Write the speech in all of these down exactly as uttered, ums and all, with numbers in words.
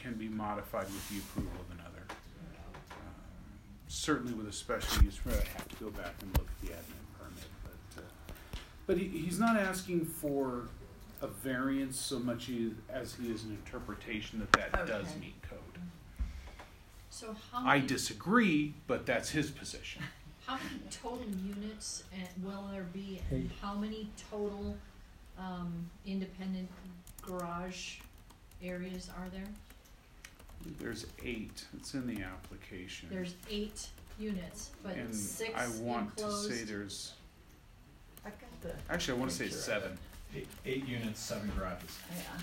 can be modified with the approval of another. Um, certainly with a special use permit, I have to go back and look at the admin permit. But, uh, but he, he's not asking for a variance so much he, as he is an interpretation that that Okay. does meet code. So how I many, disagree, but that's his position. how many total units and will there be, and how many total um, independent garage areas are there? There's eight. It's in the application. There's eight units, but and six I want enclosed. to say there's. I got the Actually, I want to say picture of seven. Eight, eight units, seven garages. Yeah.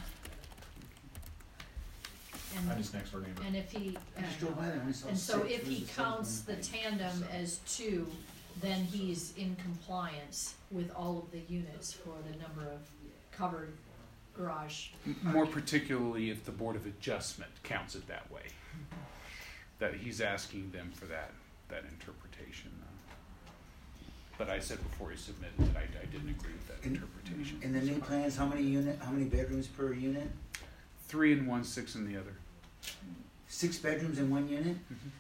And, I'm his next door neighbor. and if he, I just drove by there and I saw and so six. if Where's he the seventh counts the one? tandem as two, then he's in compliance with all of the units for the number of covered garage. M- More particularly if the Board of Adjustment counts it that way. That he's asking them for that, that interpretation. But I said before he submitted that I, I didn't agree with that In- interpretation. In the new plans, how many unit, how many bedrooms per unit? Three in one, six in the other. Six bedrooms in one unit?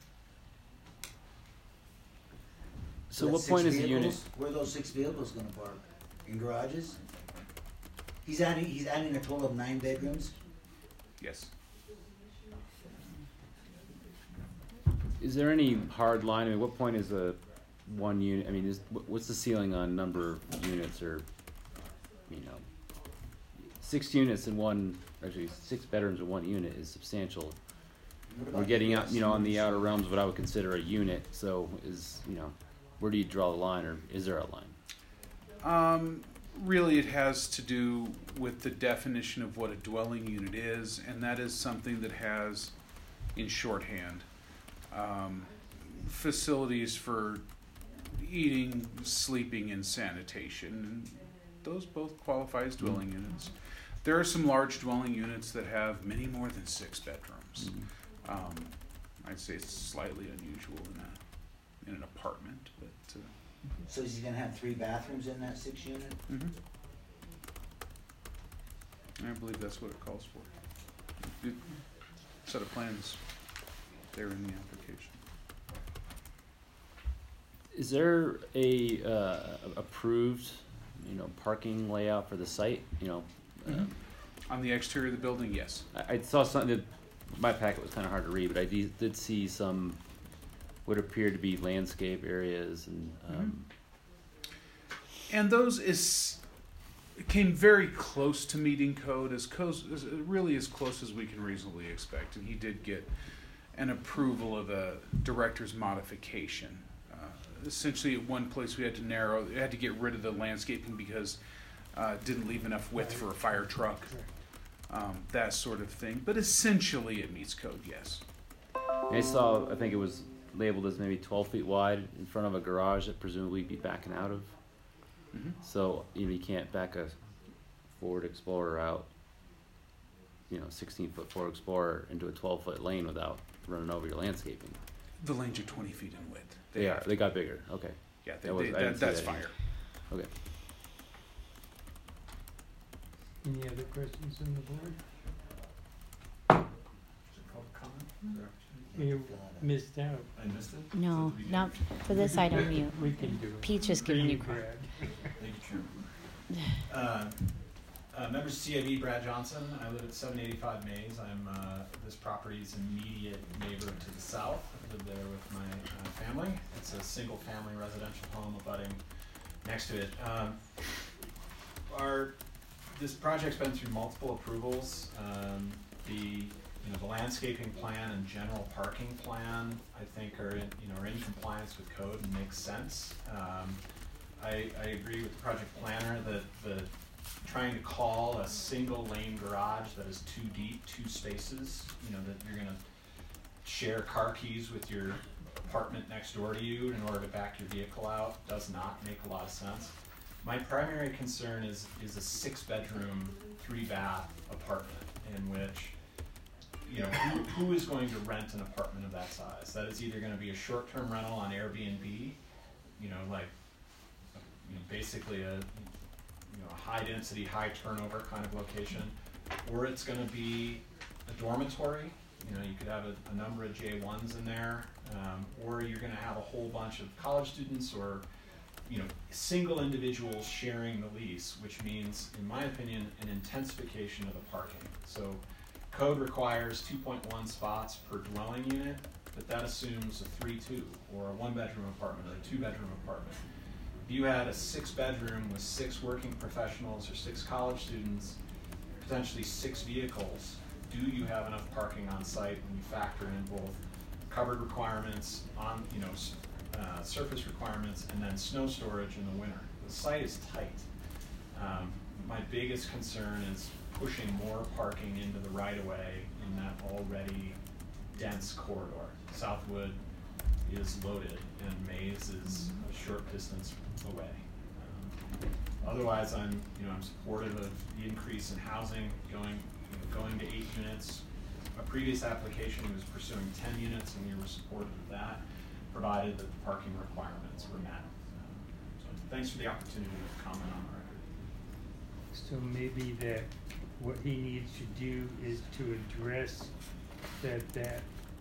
So that's what six point is the unit? vehicles? Where are those six vehicles gonna park? In garages? He's adding, he's adding a total of nine bedrooms? Yes. Is there any hard line? I mean, what point is a one unit? I mean, is wh- what's the ceiling on number of units, or you know, six units in one? Actually, six bedrooms in one unit is substantial. What We're about getting out, you know, on the units? outer realms of what I would consider a unit. So, is you know, where do you draw the line, or is there a line? Um, really, it has to do with the definition of what a dwelling unit is, and that is something that has, in shorthand, um, facilities for eating, sleeping, and sanitation. And those both qualify as dwelling units. There are some large dwelling units that have many more than six bedrooms. Um, I'd say it's slightly unusual in a in an apartment, but. Uh, So is he gonna have three bathrooms in that six unit? Mm-hmm. I believe that's what it calls for. Good set of plans there in the application. Is there a uh, approved, you know, parking layout for the site? You know, Mm-hmm. On the exterior of the building, yes. I, I saw something that my packet was kind of hard to read, but I did, did see some what appeared to be landscape areas and. Um, And those is came very close to meeting code, as close, as really as close as we can reasonably expect. And he did get an approval of a director's modification. Uh, essentially, at one place we had to narrow, we had to get rid of the landscaping because uh, it didn't leave enough width for a fire truck, um, that sort of thing. But essentially, it meets code, yes. I saw, I think it was labeled as maybe twelve feet wide in front of a garage that presumably you'd be backing out of. Mm-hmm. So you know, you can't back a Ford Explorer out, you know, sixteen foot Ford Explorer into a twelve foot lane without running over your landscaping. The lanes are twenty feet in width. They, are. have- They got bigger. Okay. Yeah, they, That was- they, I didn't that, see that's that either. fire. Okay. Any other questions on the board? Public comment? You missed out. I missed it? No, Is it the not beginning? for this item. You, We can do it. Peach is giving you Green credit. grad. Thank you, Chairman. Uh, uh, members of C I B, Brad Johnson. I live at seven eighty-five Mays. I'm uh, this property's immediate neighbor to the south. I live there with my uh, family. It's a single-family residential home abutting next to it. Um, our this project's been through multiple approvals. Um, the you know the landscaping plan and general parking plan, I think, are in, you know are in compliance with code and makes sense. Um, I, I agree with the project planner that the trying to call a single lane garage that is too deep, two spaces, you know, that you're gonna share car keys with your apartment next door to you in order to back your vehicle out does not make a lot of sense. My primary concern is is a six bedroom, three bath apartment in which, you know, who, who is going to rent an apartment of that size? That is either gonna be a short term rental on Airbnb, you know, like you know, basically a you know a high density, high turnover kind of location, or it's going to be a dormitory You know, you could have a, a number of J ones in there, um, or you're gonna have a whole bunch of college students or, you know, single individuals sharing the lease, which means, in my opinion, an intensification of the parking. So code requires two point one spots per dwelling unit, but that assumes a three two, or a one-bedroom apartment, or a two-bedroom apartment. If you had a six-bedroom with six working professionals or six college students, potentially six vehicles, do you have enough parking on site when you factor in both covered requirements, on you know, uh, surface requirements, and then snow storage in the winter? The site is tight. Um, my biggest concern is pushing more parking into the right-of-way in that already dense corridor. Southwood is loaded, and Mays is a short distance away. Um, otherwise, I'm you know I'm supportive of the increase in housing going you know, going to eight units. A previous application was pursuing ten units, and we were supportive of that, provided that the parking requirements were met. Um, so thanks for the opportunity to comment on the record. So maybe that what he needs to do is to address that that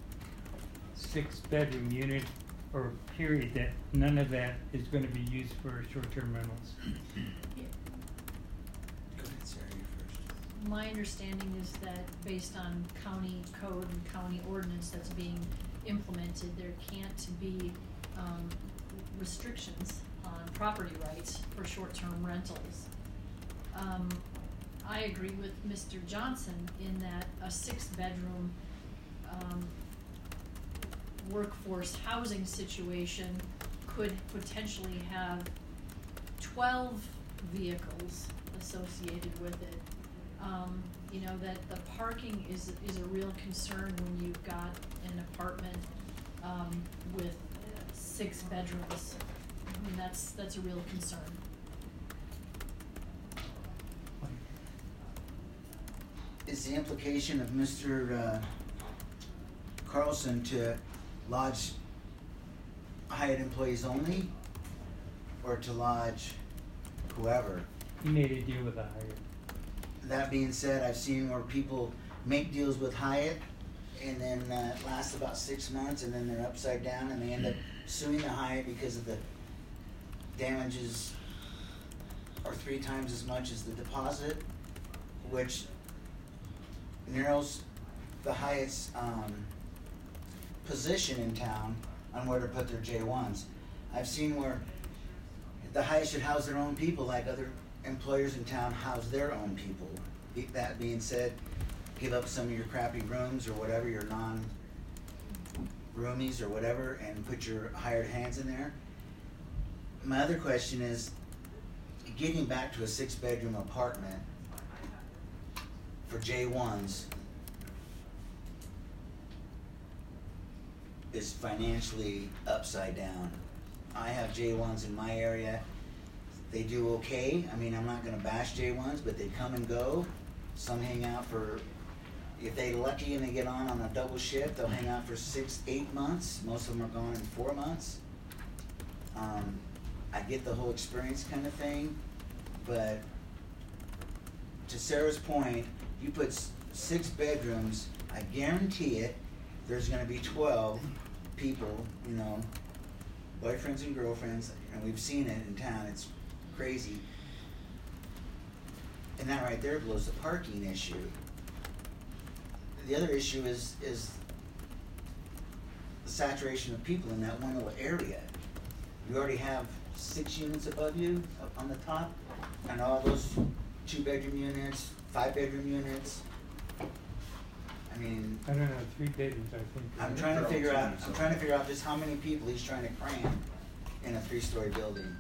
six-bedroom unit or period, that none of that is going to be used for short-term rentals. Yeah. Go ahead, Sarah, you first. My understanding is that based on county code and county ordinance that's being implemented, there can't be um, restrictions on property rights for short-term rentals. Um, I agree with Mister Johnson in that a six-bedroom um, workforce housing situation could potentially have twelve vehicles associated with it. Um, you know, that the parking is is a real concern when you've got an apartment um, with six bedrooms. I mean, that's that's a real concern. Is the implication of Mister Uh, Carlson to lodge Hyatt employees only, or to lodge whoever? He made a deal with the Hyatt. That being said, I've seen where people make deals with Hyatt, and then uh, it lasts about six months, and then they're upside down, and they end up suing the Hyatt because of the damages are three times as much as the deposit, which narrows the Hyatt's um, position in town on where to put their J ones. I've seen where the Hyatt should house their own people like other employers in town house their own people. Be- That being said, give up some of your crappy rooms or whatever, your non-roomies or whatever, and put your hired hands in there. My other question is, getting back to a six-bedroom apartment for J ones is financially upside down. I have J ones in my area. They do okay. I mean, I'm not gonna bash J ones, but they come and go. Some hang out for, if they're lucky and they get on on a double shift, they'll hang out for six, eight months. Most of them are gone in four months. Um, I get the whole experience kind of thing, but to Sarah's point, you put s- six bedrooms, I guarantee it, there's gonna be twelve people, you know, boyfriends and girlfriends, and we've seen it in town, it's crazy. And that right there blows the parking issue. The other issue is, is the saturation of people in that one little area. You already have six units above you up on the top, and all those two bedroom units, five bedroom units. I mean, I don't know, three bedrooms, I think. I'm trying to figure out, I'm trying to figure out just how many people he's trying to cram in a three-story building.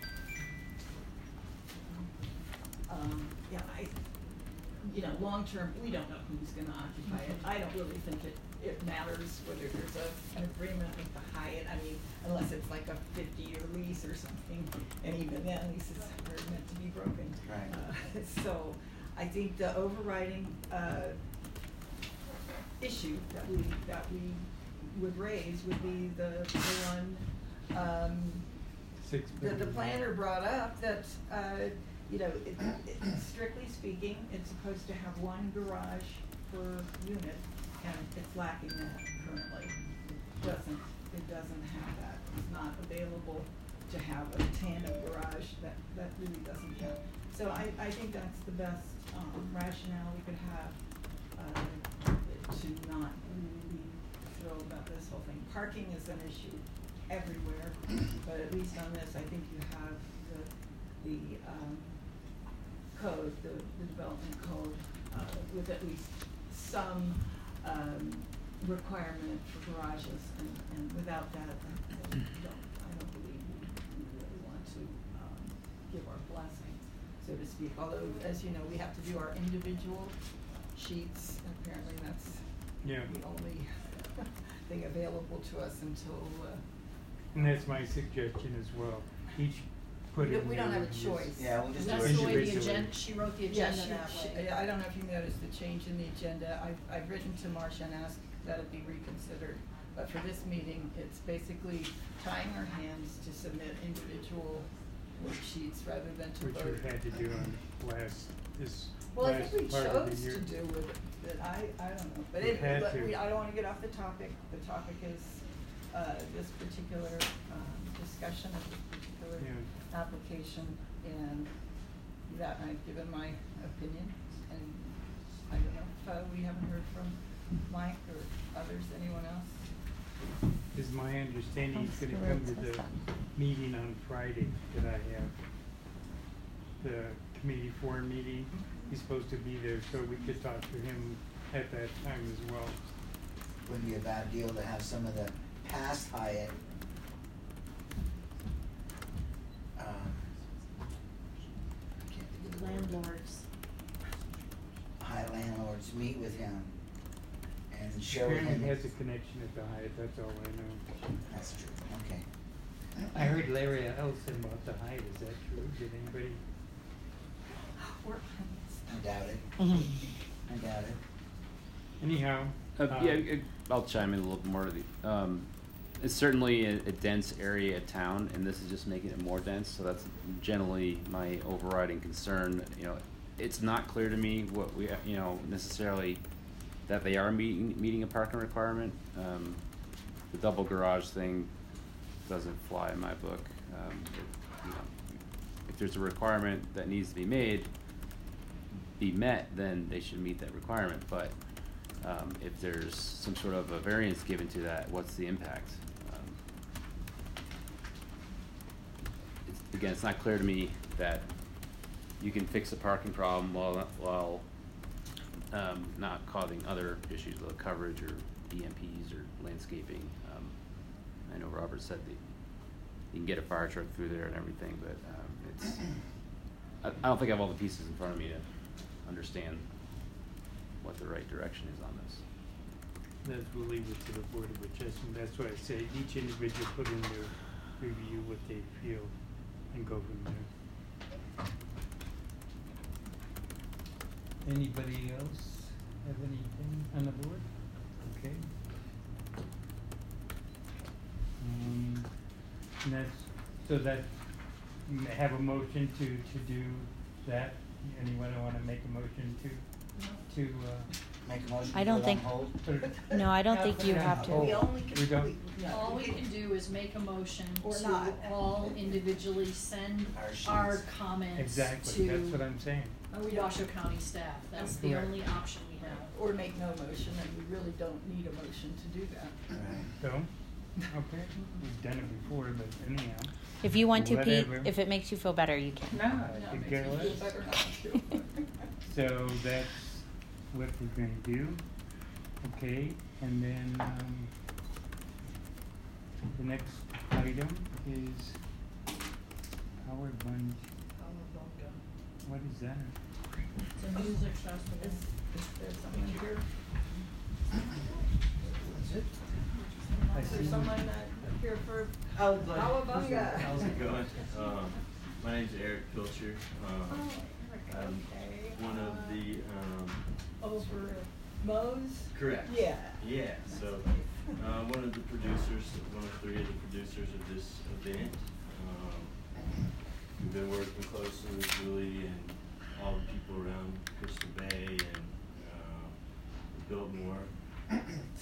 Um, yeah, I, you know, long-term, we don't know who's gonna occupy it. I don't really think it, it matters whether there's a, an agreement with the Hyatt. I mean, unless it's like a fifty-year lease or something, and even then, leases are meant to be broken. Right. Uh, so, I think the overriding, uh, issue that we, that we would raise would be the, the one, um, Six the, the bedroom. planner brought up that, uh, you know, it, it, strictly speaking, it's supposed to have one garage per unit. and it's lacking that currently. It doesn't, it doesn't have that. It's not available to have a tandem garage. That, that really doesn't count. So I, I think that's the best um, rationale we could have uh, to not really be thrilled about this whole thing. Parking is an issue everywhere, but at least on this, I think you have the, the um, code, the, the development code, uh, with at least some um, requirement for garages, and, and without that, I, I don't, I don't believe we, we really want to um, give our blessing, so to speak. Although, as you know, we have to do our individual sheets. Apparently, that's Yeah. the only thing available to us until. Uh, And that's my suggestion as well. Each put we in don't, we don't there have a is- choice. Yeah, we'll just do That's it. the way the Individually. agenda, she wrote the Yeah, agenda she, that she, way. I don't know if you noticed the change in the agenda. I've, I've written to Marcia and asked that it be reconsidered. But for this meeting, it's basically tying our hands to submit individual worksheets rather than to Which vote. we had to do on last, this Well, I last think we part of the chose year. to do with it, but I, I don't know. But We it, had but to. we, I don't wanna get off the topic. The topic is, uh, this particular, um, discussion of this particular Yeah. application, and that I've given my opinion, and I don't know if, uh, we haven't heard from Mike or others, anyone else? Is my understanding he's gonna come to the meeting on Friday that I have. The committee four meeting, he's supposed to be there, so we could talk to him at that time as well. Wouldn't be a bad deal to have some of the past Hyatt um, I can't think of the word. Landlords. Hyatt landlords meet with him and share with Apparently him. he has a connection at the Hyatt, that's all I know. That's true, okay. I heard Larry Ellison about the Hyatt, is that true? Did anybody? We're- I doubt it. I doubt it. Anyhow. Uh, um, yeah, I- I'll chime in a little more. The, um, it's certainly a, a dense area of town, and this is just making it more dense. So that's generally my overriding concern. You know, it's not clear to me what we, you know, necessarily that they are meeting meeting a parking requirement. Um, the double garage thing doesn't fly in my book. Um, it, you know, if there's a requirement that needs to be made, be met, then they should meet that requirement. But um, if there's some sort of a variance given to that, what's the impact? Um, it's, again, it's not clear to me that you can fix a parking problem while while um, not causing other issues with coverage or E M Ps or landscaping. Um, I know Robert said that you can get a fire truck through there and everything, but um, it's. I, I don't think I have all the pieces in front of me to understand what the right direction is on this. That's, we'll leave it to the Board of Adjustment. That's why I say each individual put in their review what they feel and go from there. Anybody else have anything on the board? Okay. Um, and that's, so that, you may have a motion to, to do that? Anyone wanna make a motion to, to, uh, Make a motion I to don't put it on think- hold? put it- No, I don't No, think put you it on have hold. We to. only can, We don't? we, no, All we we- can do is make a motion Or to not. all individually send Our sheets. our comments Exactly, that's what to I'm saying. No, we don't. Washoe County staff. That's the Correct. only option we have. Or make no motion, and we really don't need a motion to do that. Right. So, okay, we've done it before, but anyhow. If you want to, Pete, Whatever. if it makes you feel better, you can. No, I No, could makes care me feel less. better not to. So that's what we're gonna do. Okay, and then, um, the next item is Howard Bunch, what is that? It's a music festival. Is, is there someone here? That's it? I Is there see. someone uh, here for I would like. Cowabunga? How's it going? Um, my name's Eric Pilcher. Oh, Um, Eric, I'm okay. one of Uh, the, um, Over Moe's? correct. Yeah. Yeah, so, uh, one of the producers, one of three of the producers of this event. Um, we've been working closely with Julie and all the people around Crystal Bay and, uh, Biltmore.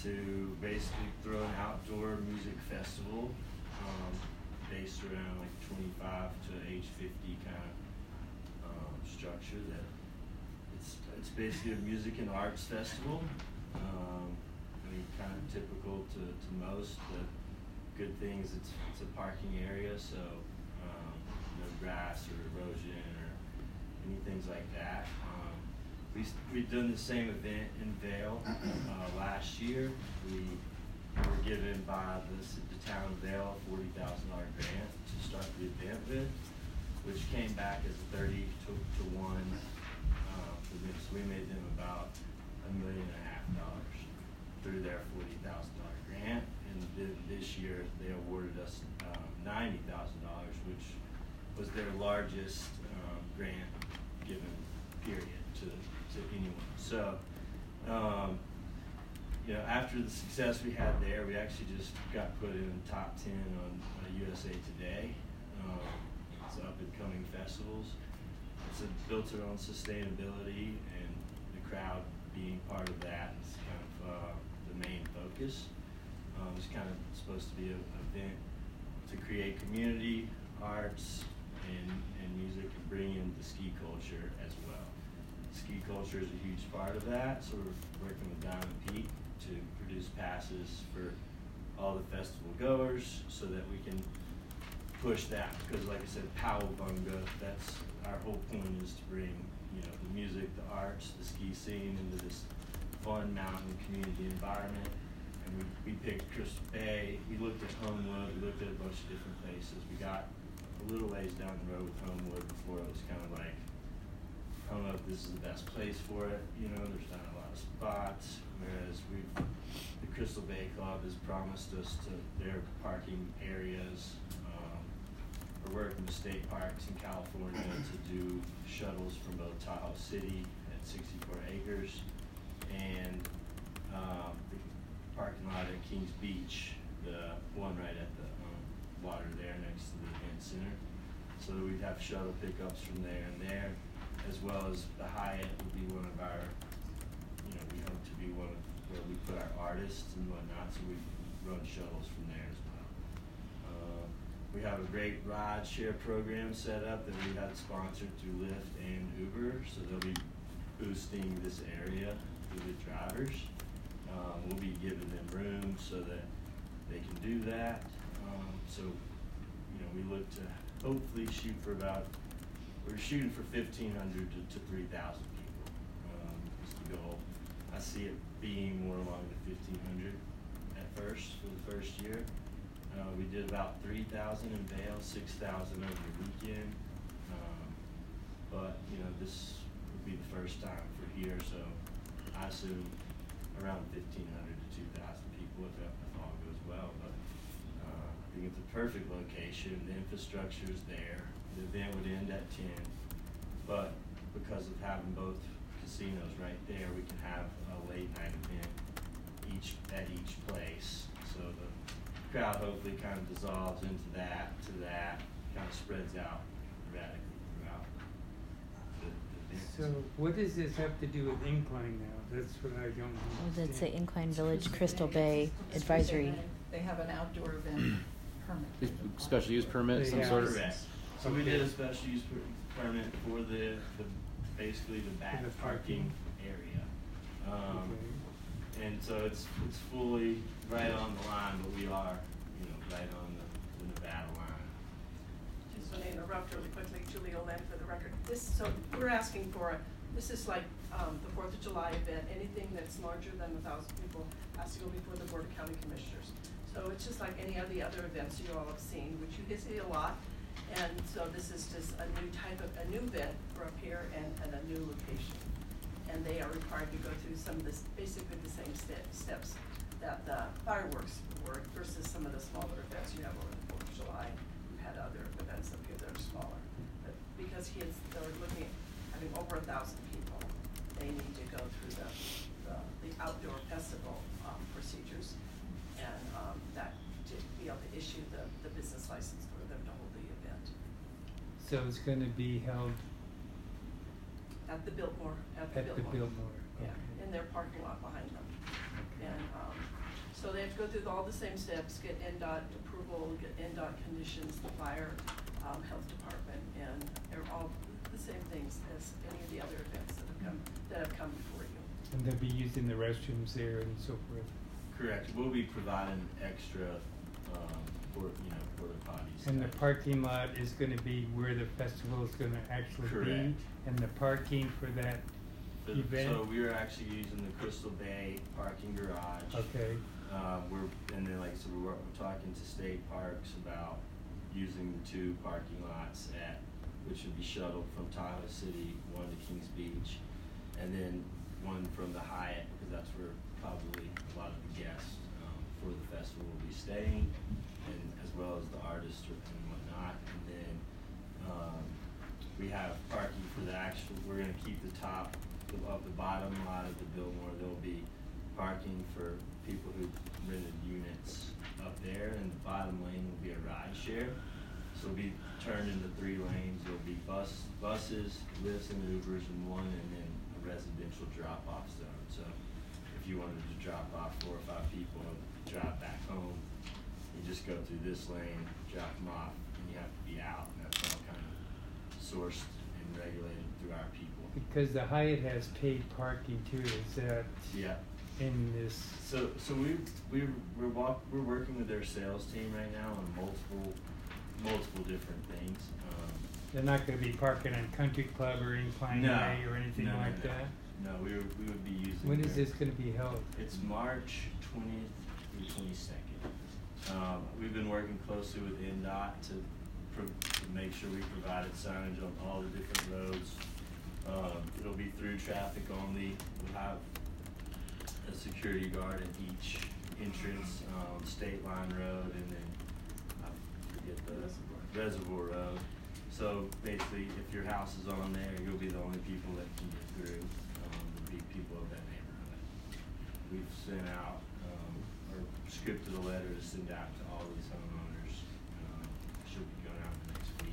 to basically throw an outdoor music festival um, based around like twenty-five to age fifty kind of um, structure. That it's it's basically a music and arts festival. Um, I mean, kind of typical to, to most. The good thing is it's it's a parking area, so um, no grass or erosion or any things like that. Um, we we've done the same event in Vail uh, last year. We were given by the, the town of Vail a forty thousand dollar grant to start the event with, which came back as thirty to, to one. Uh, for them. So we made them about a million and a half dollars through their forty thousand dollar grant. And th this year they awarded us um, ninety thousand dollars, which was their largest um, grant given period to, to anyone. So, um, you know, after the success we had there, we actually just got put in the top ten on uh, U S A Today. Um, it's up and coming festivals. It's a, built around sustainability, and the crowd being part of that is kind of uh, the main focus. Um, it's kind of supposed to be an event to create community, arts, and, and music, and bring in the ski culture as well. Ski culture is a huge part of that, so we're working with Diamond Peak to produce passes for all the festival goers so that we can push that, because like I said, Powabunga, that's our whole point, is to bring, you know, the music, the arts, the ski scene into this fun mountain community environment. And we, we picked Crystal Bay, we looked at Homewood, we looked at a bunch of different places. We got a little ways down the road with Homewood before it was kind of like, I don't know if this is the best place for it, you know, there's not a lot of spots, whereas we've, the Crystal Bay Club has promised us to their parking areas. Um, we're working with state parks in California to do shuttles from both Tahoe City at sixty-four acres and um, the parking lot at Kings Beach, the one right at the um, water there next to the event center. So that we'd have shuttle pickups from there and there, as well as the Hyatt would be one of our, you know, we hope to be one of where we put our artists and whatnot, so we run shuttles from there as well. Uh, we have a great ride share program set up that we had sponsored through Lyft and Uber, so they'll be boosting this area through the drivers. Um, we'll be giving them room so that they can do that. Um, so, you know, we look to hopefully shoot for about, we're shooting for fifteen hundred to, to three thousand people, um, is the goal. I see it being more along the fifteen hundred at first, for the first year. Uh, we did about three thousand in Vail, six thousand over the weekend. Um, but, you know, this would be the first time for here, so I assume around fifteen hundred to two thousand people if, if all goes well. But uh, I think it's a perfect location, the infrastructure is there. The event would end at ten, but because of having both casinos right there, we can have a late night event each at each place. So the crowd hopefully kind of dissolves into that, to that, kind of spreads out radically throughout the, the event. So what does this have to do with Incline now? That's what I don't Oh, understand. that's the Incline Village Crystal Bay Advisory. They have an outdoor event permit. Special use permit, some Yeah. sort of. Correct. So we did a special use per- permit for the, the, basically the back For the parking parking. area. Um, Okay. and so it's, it's fully right on the line, but we are, you know, right on the, the Nevada line. Just want to interrupt really quickly, Julie Olette for the record. This, so we're asking for, a this is like um, the Fourth of July event. Anything that's larger than a thousand people has to go before the Board of County Commissioners. So it's just like any of the other events you all have seen, which you can see a lot. And so this is just a new type of, a new event for up here and, and a new location. And they are required to go through some of this, basically the same step, steps that the fireworks were versus some of the smaller events you have over the Fourth of July. We've had other events up here that are smaller. But because he is, they're looking at having over a thousand people, they need to go through the, the, the outdoor festival um, procedures. And um, that to be able to issue the, the business license for them to hold the event. So it's gonna be held At the Biltmore, at the at the Biltmore. Biltmore. Yeah, Okay. in their parking lot behind them. Okay. And um, go through all the same steps, get N DOT approval, get N DOT conditions, the fire, um, health department, and they're all the same things as any of the other events that have come, that have come before you. And they'll be using the restrooms there and so forth. Correct. We'll be providing extra, um, port, you know, porta potties. And the parking lot is gonna be where the festival is gonna actually Correct. be? And the parking for that So- event? So we are actually using the Crystal Bay parking garage. Okay, Uh, we're, and then like, so we're, we're talking to state parks about using the two parking lots at, which would be shuttled from Tahoe City, one to Kings Beach, and then one from the Hyatt, because that's where probably a lot of the guests, um, for the festival will be staying, and as well as the artists and whatnot, and then, um, we have parking for the actual, we're gonna keep the top, the, of the bottom lot of the Biltmore, there'll be parking for people who rented units up there, and the bottom lane will be a ride share. So it'll be turned into three lanes. There'll be bus, buses, lifts and Ubers in one, and then a residential drop-off zone. So if you wanted to drop off four or five people and drive back home, you just go through this lane, drop them off, and you have to be out. And that's all kind of sourced and regulated through our people. because the Hyatt has paid parking too, is that Yeah. in this? So, so we we we're walk we're working with their sales team right now on multiple multiple different things. Um, They're not gonna be parking on Country Club or Incline no, Way or anything no, no, like no. that? No, we were, we would be using. When is their- this gonna be held? It's March twentieth through twenty-second. Um, we've been working closely with N DOT to, pro- to make sure we provided signage on all the different roads. Um, it'll be through traffic only. We'll have a security guard at each entrance, um, State Line Road, and then I forget the Reservoir Road. So basically, if your house is on there, you'll be the only people that can get through, um, the big people of that neighborhood. We've sent out, um, or scripted a letter to send out to all these homeowners. Um, should be going out next week.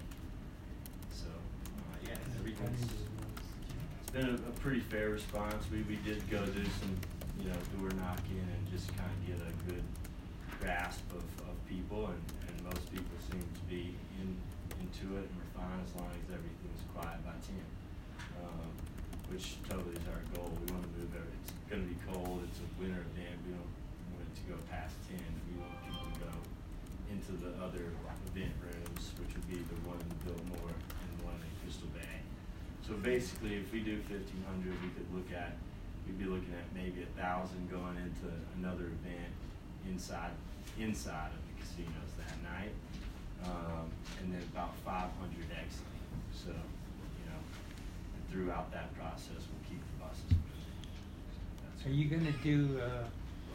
So, uh, yeah, everything's, it's been a, a pretty fair response. We, we did go do some, you know, door knocking and just kind of get a good grasp of, of people, and, and most people seem to be in, into it, and we're fine as long as everything's quiet by ten. Um, which totally is our goal. We want to move it. It's going to be cold. It's a winter event. We don't want it to go past ten. We want people to go into the other event rooms, which would be the one in Biltmore and the one in Crystal Bay. So basically, if we do fifteen hundred, we could look at, we'd be looking at maybe a thousand going into another event inside inside of the casinos that night, um, and then about five hundred exiting. So, you know, throughout that process, we'll keep the buses moving. That's Are you gonna do uh,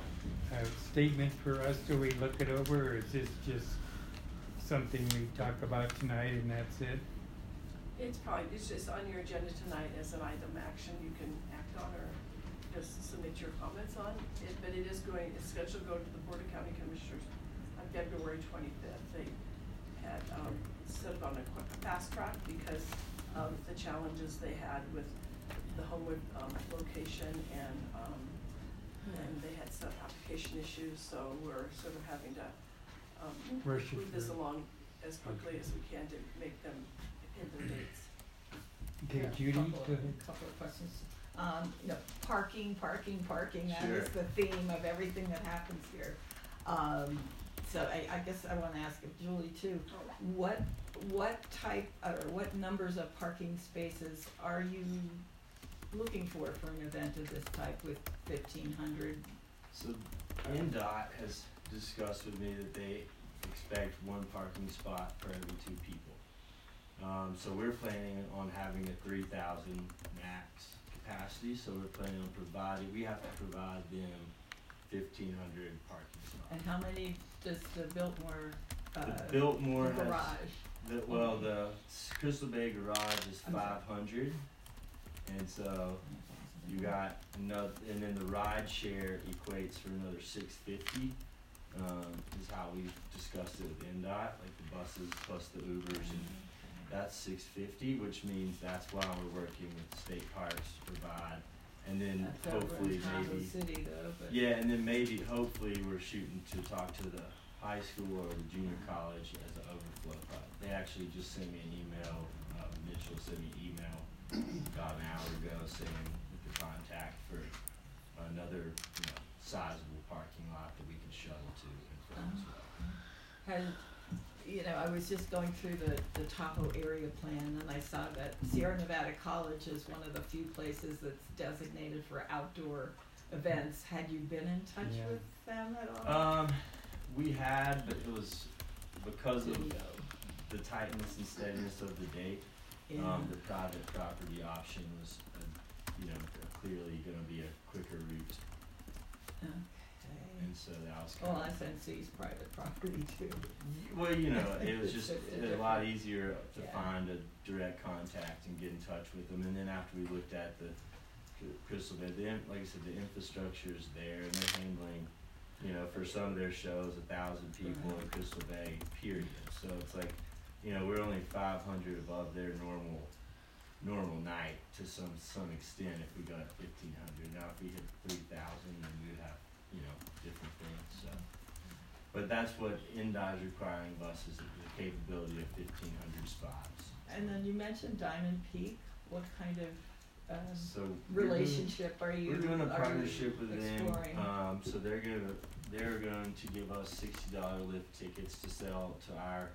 a statement for us till we look it over, or is this just something we talk about tonight and that's it? It's probably, it's just on your agenda tonight as an item action you can act on or just submit your comments on. It, but it is going, it's scheduled to go to the Board of County Commissioners on February twenty-fifth. They had, um, set it on a quick fast track because of the challenges they had with the Homewood, um, location and, um, and they had some application issues, so we're sort of having to, um, Rush it move this through. along as quickly as we can to make them hit their dates. Okay, Yeah, Judy, couple go of- ahead. Couple of questions. Um, you know, parking, parking, parking, that is Sure. the theme of everything that happens here. Um, so I, I guess I wanna ask of Julie too, what, what type, or what numbers of parking spaces are you looking for for an event of this type with fifteen hundred? So N DOT has discussed with me that they expect one parking spot for every two people. Um, so we're planning on having a three thousand max capacity, so we're planning on providing, we have to provide them fifteen hundred parking spots. And how many does the Biltmore, uh, The Biltmore the has, garage? the, well, the Crystal Bay garage is I'm sorry. five hundred, and so you got another, and then the ride share equates for another six fifty, um, is how we've discussed it with N DOT, like the buses plus the Ubers, and that's six fifty, which means that's why we're working with state parks to provide and then That's over hopefully in Tahoe maybe, City though, but. yeah, and then maybe, hopefully, we're shooting to talk to the high school or the junior college as an overflow project. They actually just sent me an email, uh, Mitchell sent me an email about an hour ago saying we could contact for another, you know, sizable parking lot that we can shuttle to and from as well. Had, you know, I was just going through the, the Tahoe area plan and I saw that Sierra Nevada College is one of the few places that's designated for outdoor events. Had you been in touch Yeah. with them at all? Um, we had, but it was because of Didn't go. the tightness and steadiness of the date. Yeah. Um, the private property option was, uh, you know, clearly gonna be a quicker route, Okay. and so that was Well, kind of. S N C's private property too. Well, you know, it was just It's a a lot different- easier to yeah. find a direct contact and get in touch with them, and then after we looked at the Cr- Crystal Bay, the, in- like I said, the infrastructure is there, and they're handling, you know, for some of their shows, a thousand people in Crystal Bay, period. So it's like, you know, we're only five hundred above their normal, normal night to some, some extent if we got fifteen hundred. Now, if we hit three thousand, then we would have, you know, different things, so. But that's what N D O is requiring of us, is the capability of fifteen hundred spots. And then you mentioned Diamond Peak. What kind of um, So we're doing- relationship are you? We're doing a are you partnership with them, exploring? um, so they're gonna, they're going to give us sixty dollar lift tickets to sell to our,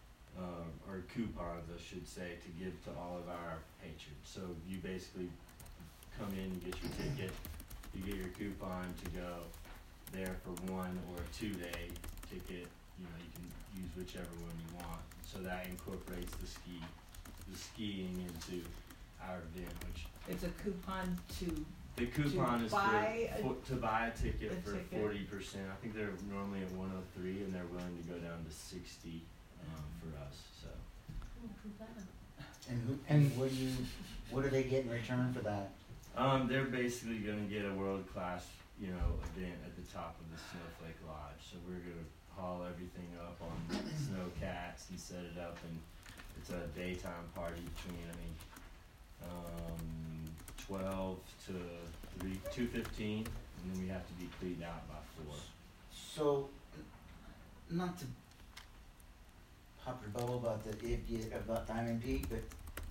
um, or coupons, I should say, to give to all of our patrons. So you basically come in, you get your ticket, you get your coupon to go there for one or a two day ticket, you know, you can use whichever one you want. So that incorporates the ski, the skiing into our event, which It's a coupon to, the coupon To is buy for, a- for, to buy a ticket a for ticket. forty percent. I think they're normally at one oh three and they're willing to go down to sixty, um, for us, so. Who approved that? And who, And- and what do you, what do they get in return for that? Um, they're basically gonna get a world-class, you know, event at the top of the Snowflake Lodge. So we're gonna haul everything up on snowcats and set it up, and it's a daytime party between, I mean, um, twelve to three, two fifteen, and then we have to be cleaned out by four. So, n- not to pop your bubble about the, if you, about Diamond Peak, but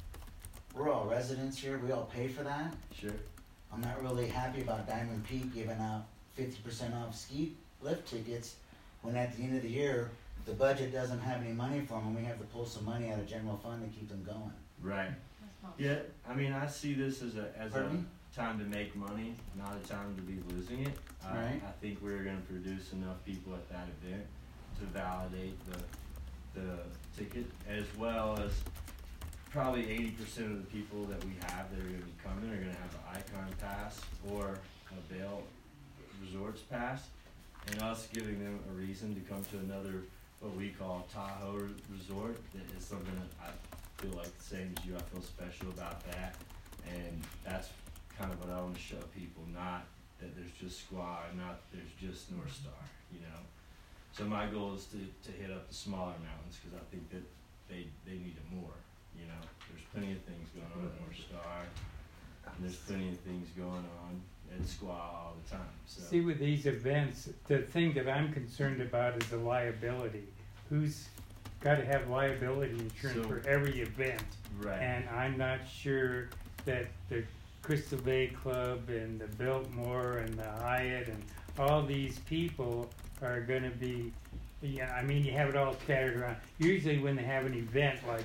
we're all residents here, we all pay for that. Sure. I'm not really happy about Diamond Peak giving out fifty percent off ski lift tickets, when at the end of the year, the budget doesn't have any money for them, and we have to pull some money out of general fund to keep them going. Right. That's not- Yeah, I mean, I see this as a, as a Pardon me? time to make money, not a time to be losing it. I, Right. I think we're gonna produce enough people at that event to validate the, the ticket, as well as probably eighty percent of the people that we have that are gonna be coming are gonna have an Icon Pass or a Vail Resorts Pass, and us giving them a reason to come to another, what we call Tahoe Resort, that is something that I feel like the same as you, I feel special about that, and that's kind of what I wanna show people, not that there's just Squaw, and not that there's just North Star, you know? So my goal is to, to hit up the smaller mountains, cause I think that they, they need it more, you know? There's plenty of things going on at North Star, and there's plenty of things going on at Squaw all the time, so. See, with these events, the thing that I'm concerned about is the liability. Who's gotta have liability insurance So- for every event? Right. And I'm not sure that the Crystal Bay Club and the Biltmore and the Hyatt and all these people are gonna be, yeah, I mean, you have it all scattered around. Usually when they have an event like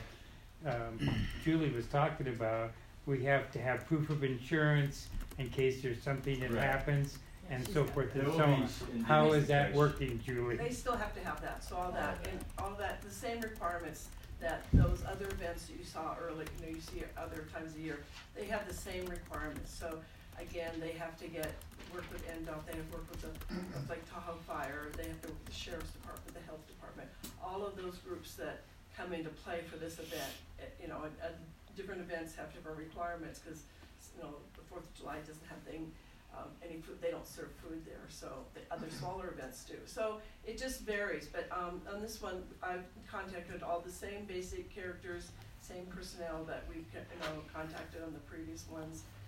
um, Julie was talking about, we have to have proof of insurance in case there's something that Right. happens Yeah, and she's so got forth There and will so be on. s- in How Denise's is that case- working, Julie? They still have to have that, so all that, Okay. and all that, the same requirements that those other events that you saw earlier, you know, you see other times a year, they have the same requirements, so again, they have to get, work with N D O T, they have to work with the, with like Tahoe Fire, they have to work with the Sheriff's Department, the Health Department, all of those groups that come into play for this event, eh, you know, and, and different events have different requirements, cause, you know, the Fourth of July doesn't have thing, um, any food, they don't serve food there, so the other smaller events do. So it just varies, but, um, on this one, I've contacted all the same basic characters, same personnel that we, you know, contacted on the previous ones.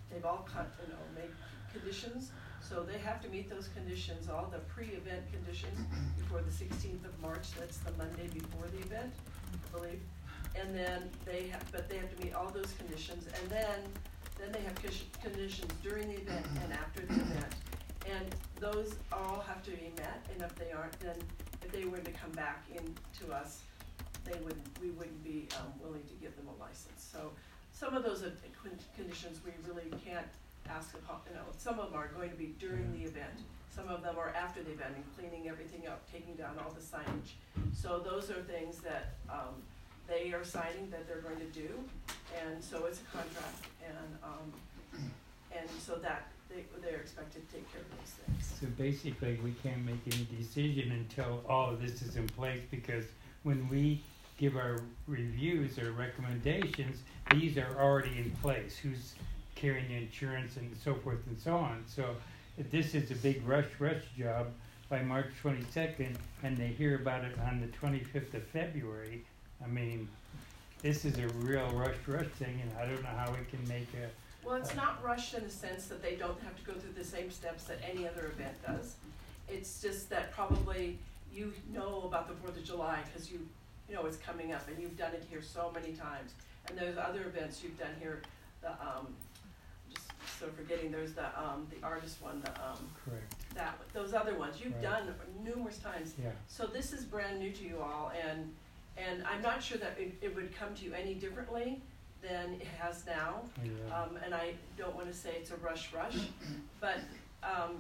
they've all con, you know, made conditions, so they have to meet those conditions, all the pre-event conditions before the sixteenth of March, that's the Monday before the event, I believe. And then they have, but they have to meet all those conditions, and then, then they have conditions during the event and after the event. And those all have to be met, and if they aren't, then if they were to come back in to us, they wouldn't, we wouldn't be um, willing to give them a license. So some of those are con- conditions we really can't ask upon, you know, some of them are going to be during the event. Some of them are after the event and cleaning everything up, taking down all the signage. So those are things that um, they are signing that they're going to do, and so it's a contract, and um, and so that they, they're expected to take care of those things. So basically, we can't make any decision until all of this is in place, because when we give our reviews or recommendations, these are already in place. Who's carrying insurance and so forth and so on. So if this is a big rush, rush job by March twenty-second, and they hear about it on the twenty-fifth of February, I mean, this is a real rush, rush thing, and I don't know how we can make a... Well, it's not rushed in the sense that they don't have to go through the same steps that any other event does. It's just that probably you know about the fourth of July because you, you know it's coming up, and you've done it here so many times. And there's other events you've done here, the, um, just sort of forgetting, there's the, um, the artist one, the, um, Correct. that, those other ones you've Right. done numerous times. Yeah. So this is brand new to you all, and, and I'm not sure that it, it would come to you any differently than it has now. Yeah. Um, and I don't want to say it's a rush rush, but um,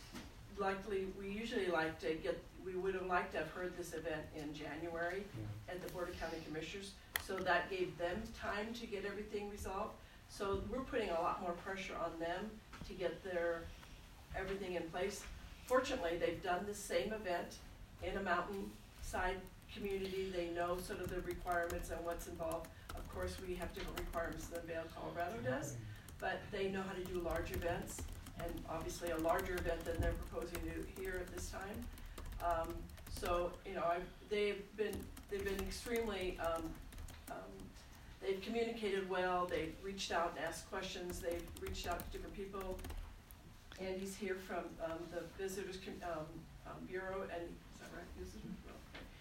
likely we usually like to get, we would have liked to have heard this event in January Yeah. at the Board of County Commissioners, so that gave them time to get everything resolved. So we're putting a lot more pressure on them to get their, everything in place. Fortunately, they've done the same event in a mountainside community. They know sort of the requirements and what's involved. Of course, we have different requirements than Vail, Colorado does, but they know how to do large events, and obviously a larger event than they're proposing to do here at this time. Um, so, you know, I've, they've been they've been extremely um, um, they've communicated well. They've reached out and asked questions. They've reached out to different people. Andy's here from um, the Visitors um, um, Bureau, and is that right? Visitors Bureau.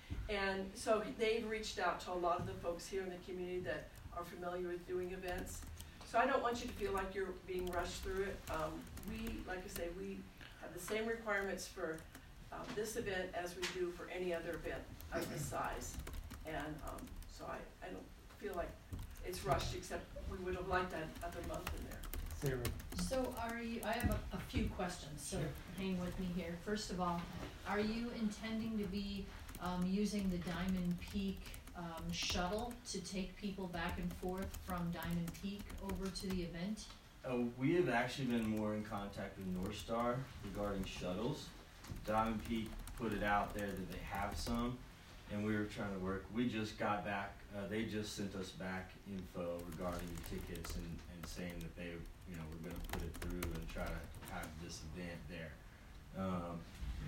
And so they've reached out to a lot of the folks here in the community that are familiar with doing events. So I don't want you to feel like you're being rushed through it. Um, we, like I say, we have the same requirements for um, this event as we do for any other event of this size. And um, so I, I don't feel like it's rushed, except we would have liked that other month in there. Sarah. So are you, I have a, a few questions, so Sure. hang with me here. First of all, are you intending to be um, using the Diamond Peak um, shuttle to take people back and forth from Diamond Peak over to the event? Uh, we have actually been more in contact with North Star regarding shuttles. Diamond Peak put it out there that they have some, and we were trying to work. We just got back, uh, they just sent us back info regarding the tickets and, and saying that they, you know, were gonna put it through and try to have this event there. Um,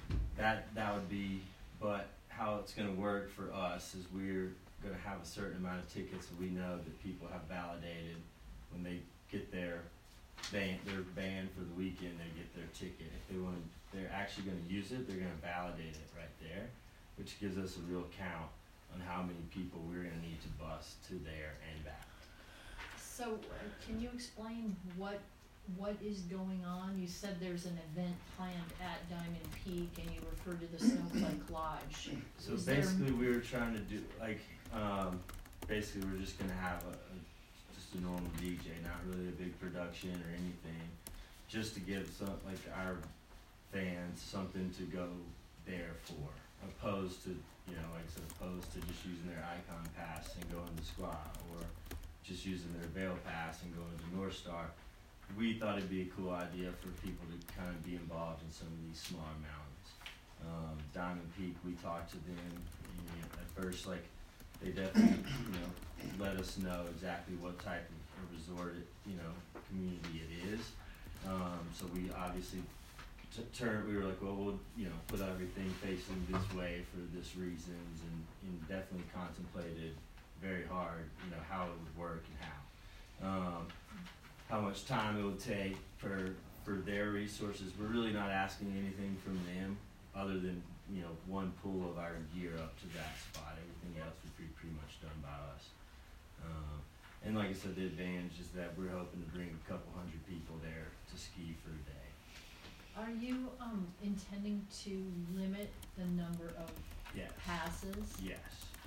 that, that would be, but how it's gonna work for us is we're gonna have a certain amount of tickets that we know that people have validated when they get their ban, their banned for the weekend, they get their ticket. If they want, they're actually going to use it, they're going to validate it right there, which gives us a real count on how many people we're going to need to bus to there and back. So uh, can you explain what what is going on? You said there's an event planned at Diamond Peak, and you referred to the Snowflake Lodge. So Is there- basically, we were trying to do like, um, basically, we're just going to have a, a just a normal D J, not really a big production or anything, just to give some like our fans something to go there for, opposed to, you know, like as opposed to just using their Icon Pass and going to Squaw, or just using their Vail Pass and going to North Star. We thought it'd be a cool idea for people to kind of be involved in some of these smaller mountains. Um, Diamond Peak, we talked to them, and, you know, at first, like, they definitely, you know, let us know exactly what type of resort, it, you know, community it is. Um, so we obviously t- turned, we were like, well, we'll, you know, put everything facing this way for this reasons, and, and definitely contemplated very hard, you know, how it would work and how. Um, how much time it would take for for their resources. We're really not asking anything from them other than, you know, one pull of our gear up to that spot. Everything else would be pretty much done by us. Um, and like I said, the advantage is that we're hoping to bring a couple hundred people there to ski for a day. Are you, um, intending to limit the number of Yes. passes? Yes.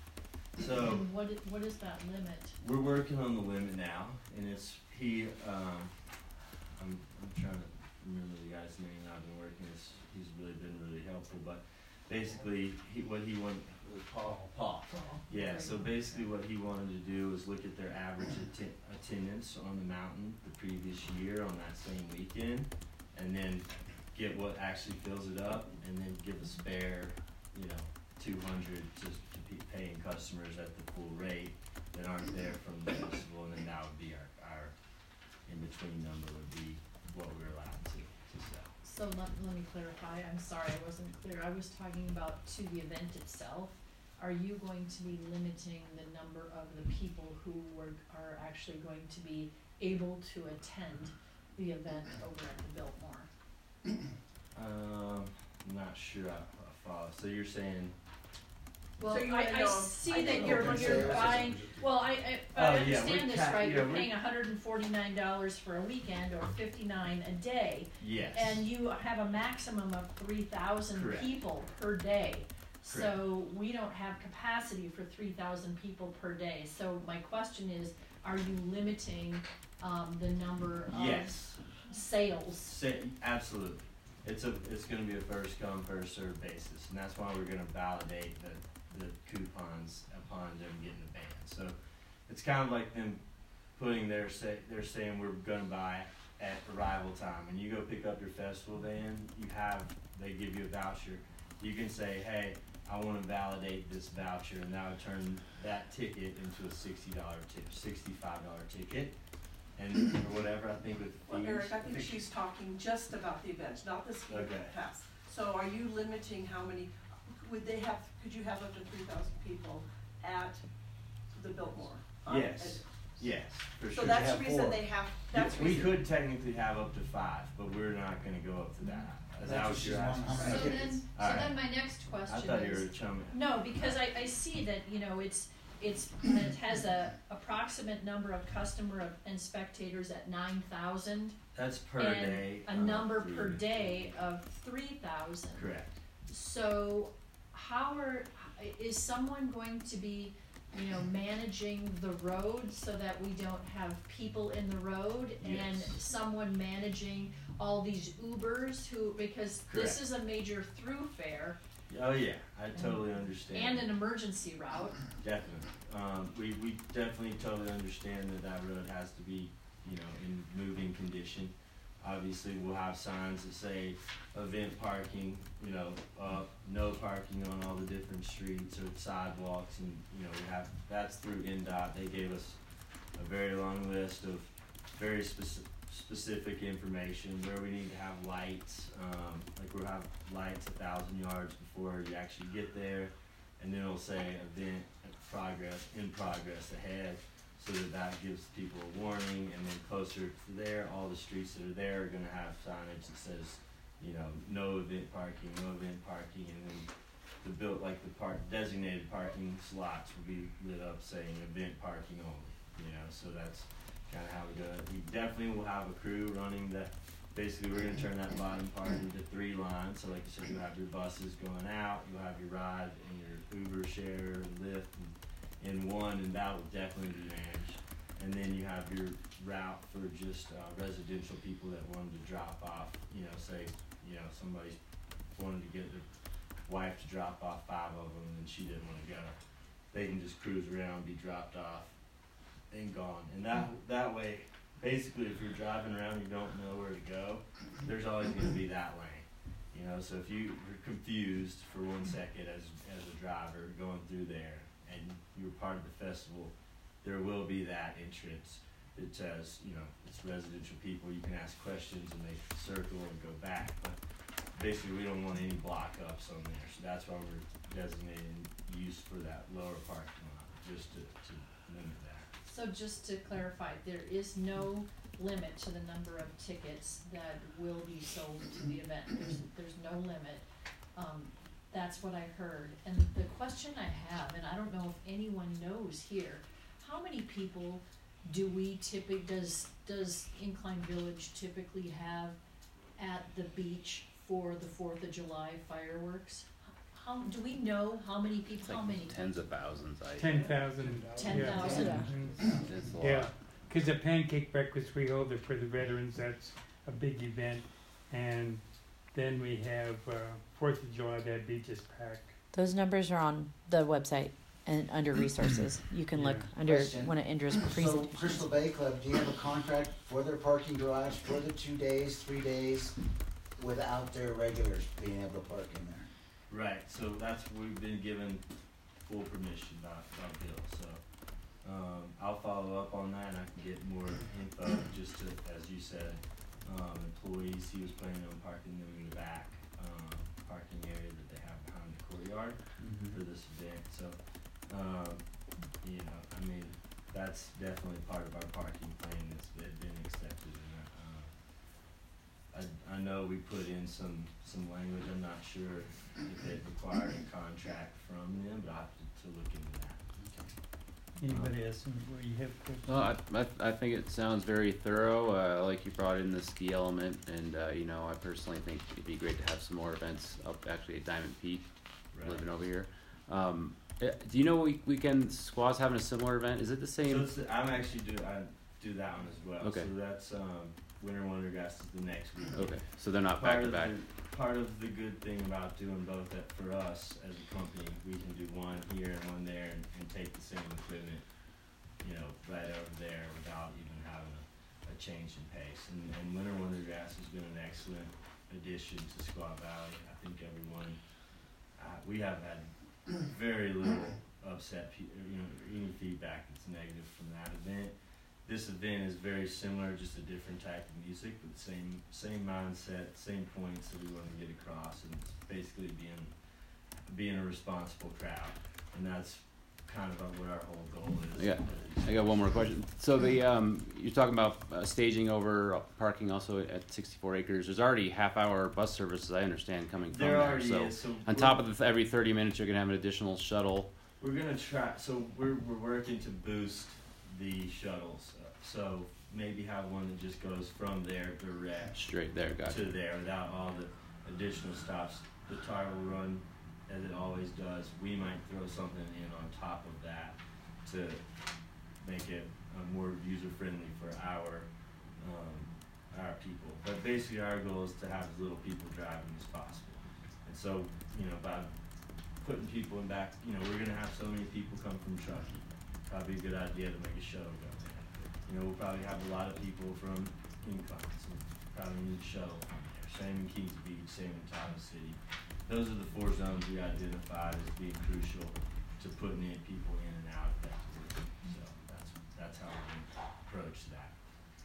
So And what i- what is that limit? we're working on the limit now, and it's he. Um, I'm I'm trying to remember the guy's name I've been working with. He's really been really helpful. But basically, he what he wanted. Paul. Paul. Yeah. So basically, what he wanted to do was look at their average atten- attendance on the mountain the previous year on that same weekend, and then get what actually fills it up, and then give a spare, you know, two hundred to, to be paying customers at the full rate that aren't there from the festival, and then that would be our, our in-between number would be what we're allowed to, to sell. So let, let me clarify, I'm sorry, I wasn't clear, I was talking about to the event itself. Are you going to be limiting the number of the people who were, are actually going to be able to attend the event over at the Biltmore? Um, I'm not sure I, I follow. So you're saying, Well, So you I, wanna I know- see I that think you're, we're you're gonna- buying, well, I, I, if Oh, I yeah, understand we're this ca- right, yeah, you're we're- paying hundred and forty-nine dollars for a weekend or fifty-nine a day. yes. And you have a maximum of three thousand Correct. people per day. So we don't have capacity for three thousand people per day. So my question is, are you limiting, um, the number of Yes. sales? Sa- absolutely. It's a it's going to be a first come first served basis, and that's why we're going to validate the the coupons upon them getting the ban. So it's kind of like them putting their say they're saying we're going to buy at arrival time. When you go pick up your festival van, you have they give you a voucher. You can say, hey, I want to validate this voucher, and that would turn that ticket into a sixty dollar tip, sixty-five dollar ticket, and or whatever. I think with Well, fees, Eric, I think she's talking just about the event, not the ski Okay. pass. So are you limiting how many, would they have, could you have up to three thousand people at the Biltmore? Um, Yes, yes, for and- sure. So that's have the reason four. they have, that's the We reason. could technically have up to five, but we're not gonna go up to that. Is that That's what what you're she's asking? wanting. How many So tickets? then, so Alright. then my next I question thought you were is, chumming. no, because I, I see that, you know, it's, it's, it has a approximate number of customer of- and spectators at nine thousand. That's per day. And a uh, number three. per day of three thousand. Correct. So how are, is someone going to be, you know, managing the road so that we don't have people in the road? And Yes. someone managing all these Ubers who, because this Correct. is a major thoroughfare Oh yeah, I totally understand. and an emergency route. Definitely. Um, we, we definitely totally understand that that road has to be, you know, in moving condition. Obviously, we'll have signs that say event parking, you know, uh, no parking on all the different streets or sidewalks, and, you know, we have, that's through N D O T. They gave us a very long list of very speci- specific information where we need to have lights, um, like we'll have lights a thousand yards before you actually get there, and then it'll say event progress, in progress ahead, so that that gives people a warning, and then closer to there, all the streets that are there are gonna have signage that says, you know, no event parking, no event parking, and then the built, like the park, designated parking slots will be lit up saying event parking only, you know, so that's kinda how we do it. We definitely will have a crew running that, basically, we're gonna turn that bottom part into three lines, so like you said, you'll have your buses going out, you'll have your ride and your Uber share and Lyft and in one, and that will definitely be managed. And then you have your route for just uh, residential people that wanted to drop off, you know, say, you know, somebody's wanted to get their wife to drop off five of them and she didn't want to go. They can just cruise around, be dropped off, and gone. And that that way, basically, if you're driving around and you don't know where to go, there's always going to be that lane. You know, so if you, you're confused for one second as as a driver going through there, and you're part of the festival, there will be that entrance that says, you know, it's residential people, you can ask questions and they circle and go back, but basically we don't want any block ups on there, so that's why we're designating use for that lower parking lot, just to, to limit that. So just to clarify, there is no limit to the number of tickets that will be sold to the event. There's, there's no limit. Um, that's what I heard. And the question I have, and I don't know if anyone knows here, how many people do we typically, does, does Incline Village typically have at the beach for the Fourth of July fireworks? How, do we know how many It's people, like how many? tens of thousands. I Ten thousand. Ten thousand. It's a lot. Yeah, because the pancake breakfast we hold it for the veterans, that's a big event. And then we have uh, Fourth of July, that beach is packed. Those numbers are on the website and under resources. You can look Yeah. under Question. one of Indra's So presentations. Crystal Bay Club, do you have a contract for their parking garage for the two days, three days, without their regulars being able to park in there? Right, so that's, we've been given full permission by, by Bill, so, um, I'll follow up on that and I can get more info, just to, as you said, um, employees, he was planning on parking them in the back, um, parking area that they have behind the courtyard for this event, so, um, you know, I mean, that's definitely part of our parking plan that's been, been accepted, and, uh, I, I know we put in some, some language, I'm not sure if it required a contract from them, but I'll have to, to look into that. Anybody else, where you have questions? Well, I, I, I think it sounds very thorough. Uh, like you brought in the ski element, and uh, you know, I personally think it'd be great to have some more events up actually at Diamond Peak, living over here. Um, uh, do you know we weekend Squaw's having a similar event? Is it the So same? it's, I'm actually do I do that one as well. Okay. So that's um, Winter Wondergrass is the next week. Okay, so they're not Part back to of back. the part of the good thing about doing both, that for us as a company, we can do one here and one there, and, and take the same equipment, you know, right over there without even having a, a change in pace. And, and Winter Wondergrass has been an excellent addition to Squaw Valley. I think everyone, uh, we have had very little upset, pe- you know, any feedback that's negative from that event. This event is very similar, just a different type of music, but same same mindset, same points that we want to get across, and it's basically being being a responsible crowd, and that's kind of what our whole goal is. Yeah, I got one more question. So the um, you're talking about uh, staging over parking also at sixty-four acres. There's already half-hour bus services, I understand, coming from There there. already So is. So on we're- top of the, every thirty minutes, you're gonna have an additional shuttle. We're gonna try. So we're we're working to boost the shuttles. Uh, so maybe have one that just goes from there direct Straight there, gotcha. to there without all the additional stops. The tire will run as it always does. We might throw something in on top of that to make it uh, more user friendly for our um, our people. But basically, our goal is to have as little people driving as possible. And so, you know, by putting people in back, you know, we're gonna have so many people come from Truckee. Probably a good idea to make a shuttle go there. You know, we'll probably have a lot of people from Incline, so probably need a shuttle from there. Same in Kings Beach, same in Tahoe City. Those are the four zones we identified as being crucial to putting in people in and out effectively. So that's that's how we approach that.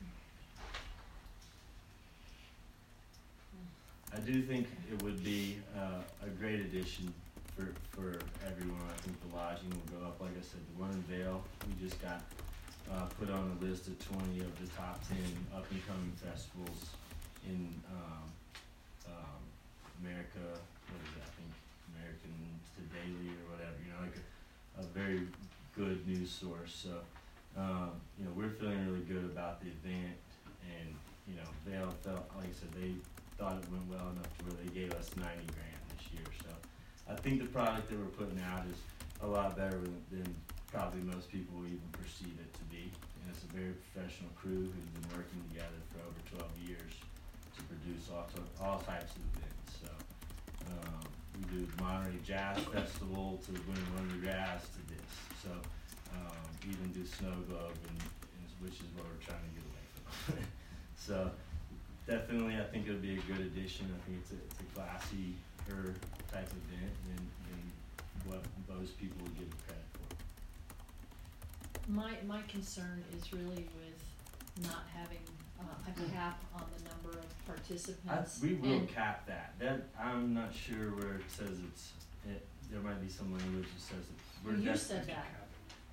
I do think it would be uh, a great addition for for everyone. I think the lodging will go up. Like I said, the one in Vail, we just got uh, put on a list of twenty of the top ten up and coming festivals in um, um, America. What is that? I think American Daily or whatever. You know, like a, a very good news source. So um, you know, we're feeling really good about the event, and you know, Vail felt, like I said, they thought it went well enough to where they gave us ninety grand this year. So I think the product that we're putting out is a lot better than, than probably most people will even perceive it to be. And it's a very professional crew who's been working together for over twelve years to produce all, to, all types of events. So um, we do the Monterey Jazz Festival to the Winter Wondergrass to this. So um, we even do Snow Globe, and, and which is what we're trying to get away from. So definitely, I think it would be a good addition. I think it's a, it's a classy-er type event than, than what most people would give it credit for. My, my concern is really with not having uh, a cap on the number of I, participants. we will and- cap that. That I'm not sure where it says it's. It, there might be some language that says it. We're Well, you def- said that.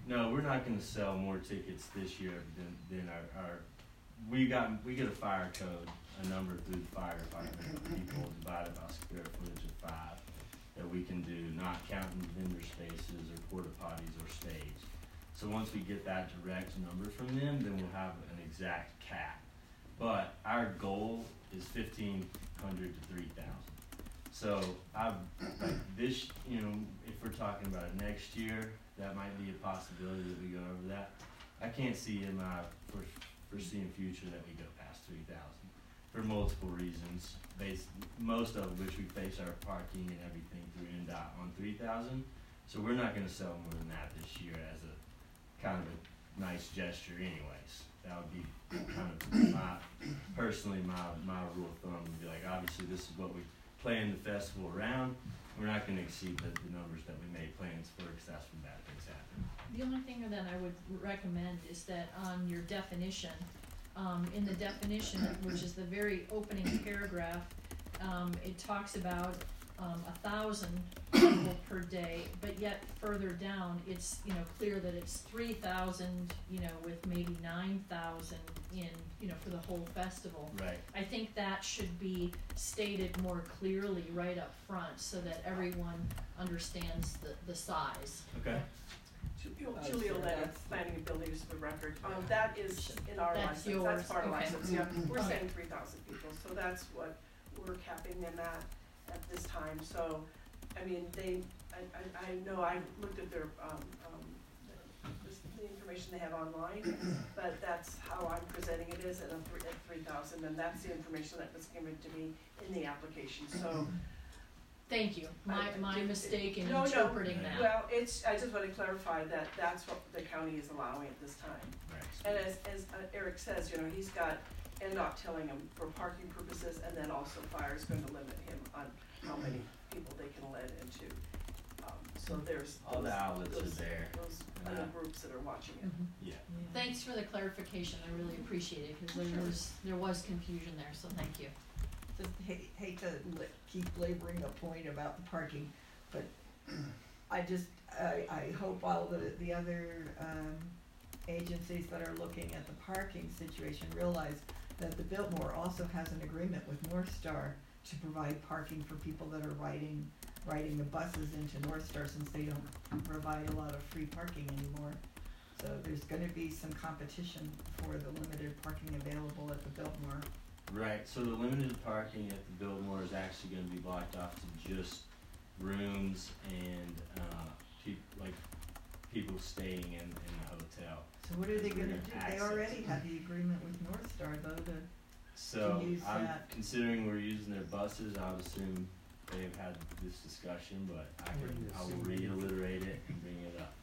No, we're not gonna sell more tickets this year than, than our, our, we got, we get a fire code, a number through the fire department, people divided by square footage of five, that we can do, not counting vendor spaces or porta potties or stage. So once we get that direct number from them, then we'll have an exact cap. But our goal is fifteen hundred to three thousand. So I've, like this, you know, if we're talking about it next year, that might be a possibility that we go over that. I can't see in my foreseeing future that we go past three thousand for multiple reasons. Based, most of which we base our parking and everything through N D O T on three thousand. So we're not going to sell more than that this year as a kind of a nice gesture, anyways. That would be kind of my, personally, my my rule of thumb would be like, obviously this is what we plan the festival around. We're not going to exceed the, the numbers that we made plans for, because that's when bad things happen. The only thing that I would recommend is that on your definition, um, in the definition, which is the very opening paragraph, um, it talks about um, a thousand people per day, but yet further down, it's, you know, clear that it's three thousand, you know, with maybe nine thousand in, you know, for the whole festival. Right. I think that should be stated more clearly right up front so that everyone understands the, the size. Okay. Ju- Uh, Julia sure, Lennox, that's- planning and building is the record. Um, that is in our That's license, yours, that's part of okay. license, yeah. We're Okay. saying three thousand people, so that's what we're capping them at, at this time. So, I mean, they, I, I, I know I looked at their, um, um, the, the information they have online, but that's how I'm presenting it is at a three, at three thousand, and that's the information that was given to me in the application, so. Thank you. My, I- my it- mistake in no, no, interpreting that. Well, it's, I just wanna clarify that that's what the county is allowing at this time. Right. And as, as uh, Eric says, you know, he's got, and not telling him for parking purposes, and then also fire is gonna limit him on how many people they can let into. Um, so there's All the those- outlets are those- there. Those And other that- groups that are watching it. Mhm. Yeah. Thanks for the clarification. I really appreciate it because there Sure. was, there was confusion there, so thank you. Just hate, hate to li- keep laboring the point about the parking, but I just, I, I hope all the, the other, um, agencies that are looking at the parking situation realize that the Biltmore also has an agreement with North Star to provide parking for people that are riding, riding the buses into North Star, since they don't provide a lot of free parking anymore. So there's gonna be some competition for the limited parking available at the Biltmore. Right, so the limited parking at the Biltmore is actually gonna be blocked off to just rooms and, uh, peop- like, people staying in, in the hotel. So what are they We're gonna gonna do? They access already it. have the agreement with North Star though to, So, use I'm that. considering we're using their buses, I would assume they've had this discussion, but I can, Wouldn't I will assume. reiterate it and bring it up.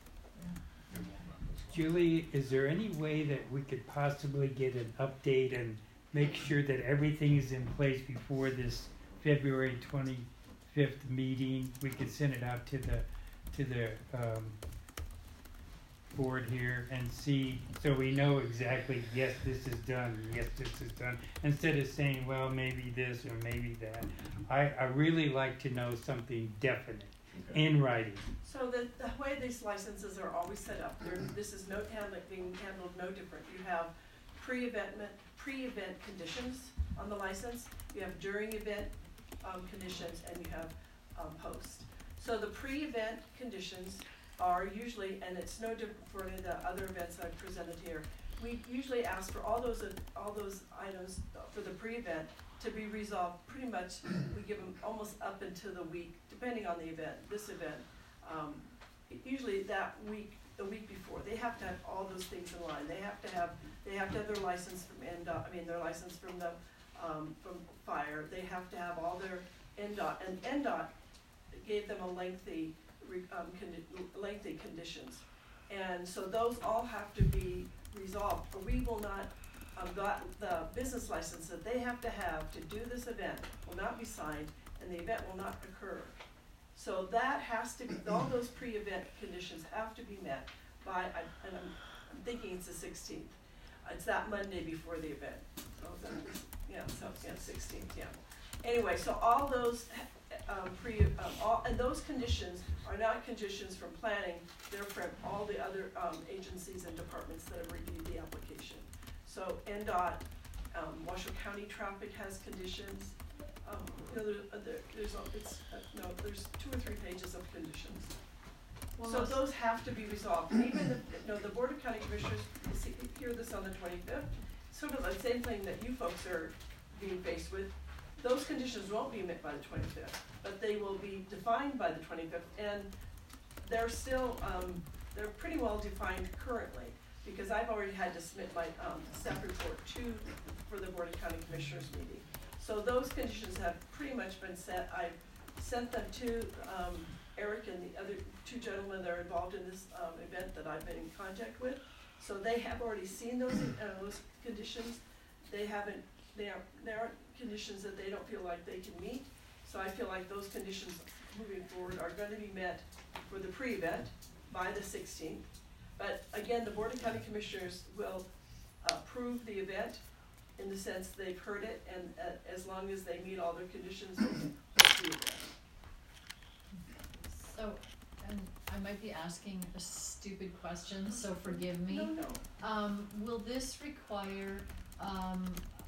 Julie, is there any way that we could possibly get an update and make sure that everything is in place before this February twenty-fifth meeting? We could send it out to the, to the, um, board here and see, so we know exactly, yes, this is done, yes, this is done, instead of saying, well, maybe this or maybe that. I, I really like to know something definite, Okay. in writing. So the, the way these licenses are always set up, there, this is no handling, being handled no different. You have pre-event, pre-event conditions on the license, you have during event, um, conditions, and you have, um, post. So the pre-event conditions are usually, and it's no different for any of the other events I've presented here, we usually ask for all those, uh, all those items for the pre-event to be resolved pretty much, we give them almost up until the week, depending on the event, this event. Um, usually that week, the week before, they have to have all those things in line. They have to have, they have to have their license from N D O T, I mean, their license from the, um, from fire. They have to have all their N D O T, and N D O T gave them a lengthy, re- um, condi- lengthy conditions. And so those all have to be resolved, or we will not, um, got the business license that they have to have to do this event will not be signed, and the event will not occur. So that has to be, all those pre-event conditions have to be met by, I- and I'm, I'm thinking it's the sixteenth. It's that Monday before the event. So that, yeah, so, yeah, sixteenth, yeah. Anyway, so all those, um, pre, um, all, and those conditions are not conditions from planning, they're from all the other, um, agencies and departments that have reviewed the application. So N D O T, um, Washoe County Traffic has conditions, um, you know, there, uh, there, there's, a- it's, uh, no, there's two or three pages of conditions. Well, So let's- those have to be resolved, and even if, you know, the Board of County Commissioners, you see, you hear this on the twenty-fifth, sort of the same thing that you folks are being faced with. Those conditions won't be met by the twenty-fifth, but they will be defined by the twenty-fifth, and they're still, um, they're pretty well defined currently, because I've already had to submit my, um, staff report to, for the Board of County Commissioners meeting. So those conditions have pretty much been set. I've sent them to, um, Eric and the other two gentlemen that are involved in this, um, event that I've been in contact with. So they have already seen those, uh, those conditions. They haven't, they are, they aren't conditions that they don't feel like they can meet. So I feel like those conditions moving forward are gonna be met for the pre-event by the sixteenth. But again, the Board of County Commissioners will approve the event in the sense they've heard it, and uh, as long as they meet all their conditions, they can hold the event. So, and I might be asking a stupid question, so forgive me. No, no. Um, will this require, um,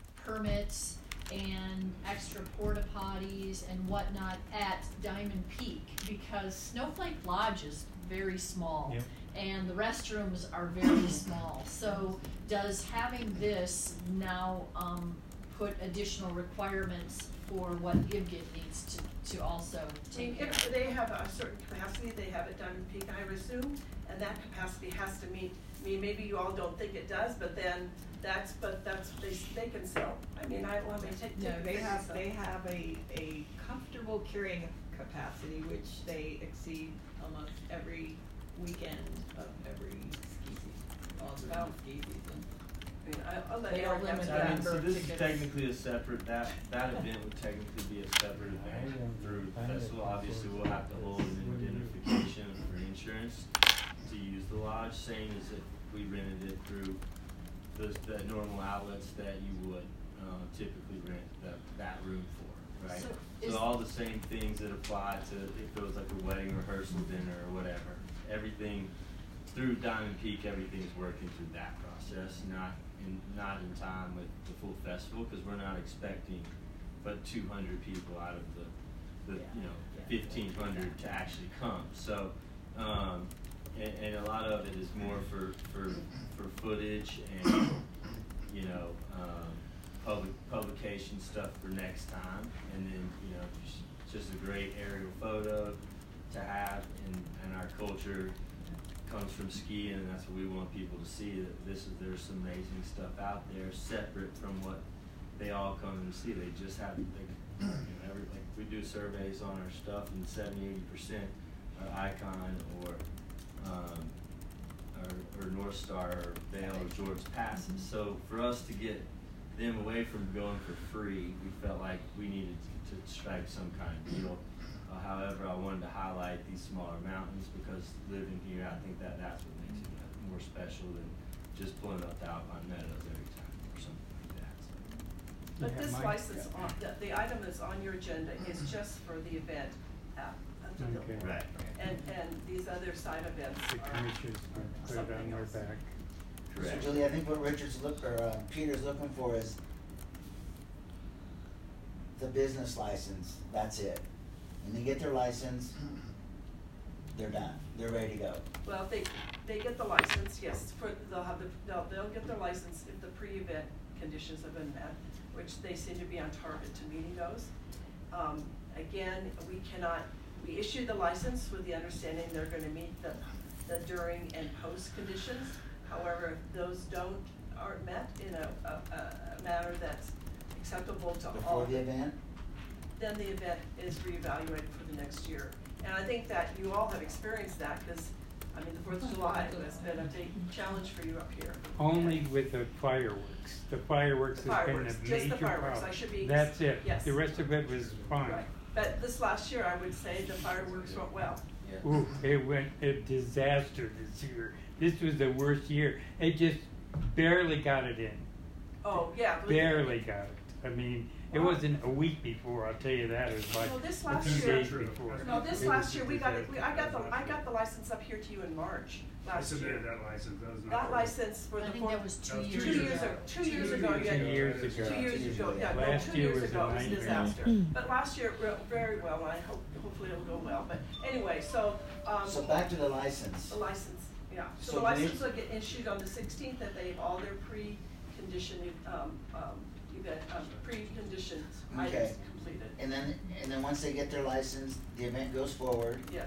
permits and extra porta potties and whatnot at Diamond Peak? Because Snowflake Lodge is very small. Yep. And the restrooms are very small, so does having this now, um, put additional requirements for what I V G T needs to, to also I mean, take care if of? they have a certain capacity, they have at Diamond Peak, I would assume, and that capacity has to meet, I mean, maybe you all don't think it does, but then that's, but that's, they, they can sell. I mean, I, let me take, No, take. they take have, this they up. have a, a comfortable carrying capacity, which they exceed almost every weekend of every ski season, all Wow. the ski season. I mean, I, I'll let They are Eric answer limited. that. I mean, so Number of this is tickets. technically a separate, that, that event would technically be a separate event through the festival. Obviously, we'll have to hold an identification for insurance to use the lodge, same as if we rented it through those, the normal outlets that you would, uh, typically rent that, that room for, right? So So is- all the same things that apply to if it was like a wedding rehearsal dinner or whatever, everything through Diamond Peak, everything's working through that process, not in, not in time with the full festival, cause we're not expecting but two hundred people out of the, the, you know, fifteen hundred to actually come, so, um, and, and a lot of it is more for, for, for footage and, you know, um, public, publication stuff for next time, and then, you know, just, just a great aerial photo to have, and, and our culture comes from skiing, and that's what we want people to see, that this is, there's some amazing stuff out there, separate from what they all come to see. They just have, they, you know, every, like, we do surveys on our stuff, and seventy, eighty percent are Icon or, um, or, or North Star or Vail or George passes. So for us to get them away from going for free, we felt like we needed to, to strike some kind of deal. Uh, however, I wanted to highlight these smaller mountains because living here, I think that that's what makes it more special than just pulling up the Alpine Meadows every time or something like that. So. But Yeah, this mine- license on, the, the item that's on your agenda is just for the event at, at the Okay. Billboard. Right. And, and these other side events The are commissioners would put it on something their else. back. So Correct. Julie, I think what Richard's look, or, uh, Peter's looking for is the business license, that's it. When they get their license, they're done, they're ready to go. Well, they, they get the license, yes, for, they'll have the, they'll, they'll get their license if the pre-event conditions have been met, which they seem to be on target to meeting those. Um, again, we cannot, we issue the license with the understanding they're gonna meet the, the during and post conditions. However, if those don't, aren't met in a, a, a manner that's acceptable to all. Before the event, Then the event is reevaluated for the next year. And I think that you all have experienced that, because, I mean, the Fourth of July has been a big challenge for you up here. Only with the fireworks. The fireworks The has been a fireworks, major just the problem. fireworks, I should be- That's it. yes. The rest of it was fine. Right. But this last year, I would say the fireworks went well. Yeah. Ooh, it went a disaster this year. This was the worst year. It just barely got it in. Oh, yeah. believe me. Barely got it. I mean, It wasn't a week before, I'll tell you that, it was like No, this a last few year- days before. No, this It last was year, a we got it, we, I got the, disaster. I got the license up here to you in March I last submitted year. that license, that was not. That license for I the think four. that was two That was years Two ago. years ago, two years ago, Two yeah. years ago. Two years ago, yeah, no, Last two year years was a ago, it was a nightmare. disaster. But last year, it went very well, and I hope, hopefully it'll go well, but anyway, so, um. So back to the license. The license, yeah, so So the can you- license will get issued on the sixteenth, that they have all their pre-conditioned, um, um, event, um, pre-conditioned Okay. items completed. And then, and then once they get their license, the event goes forward. Yes,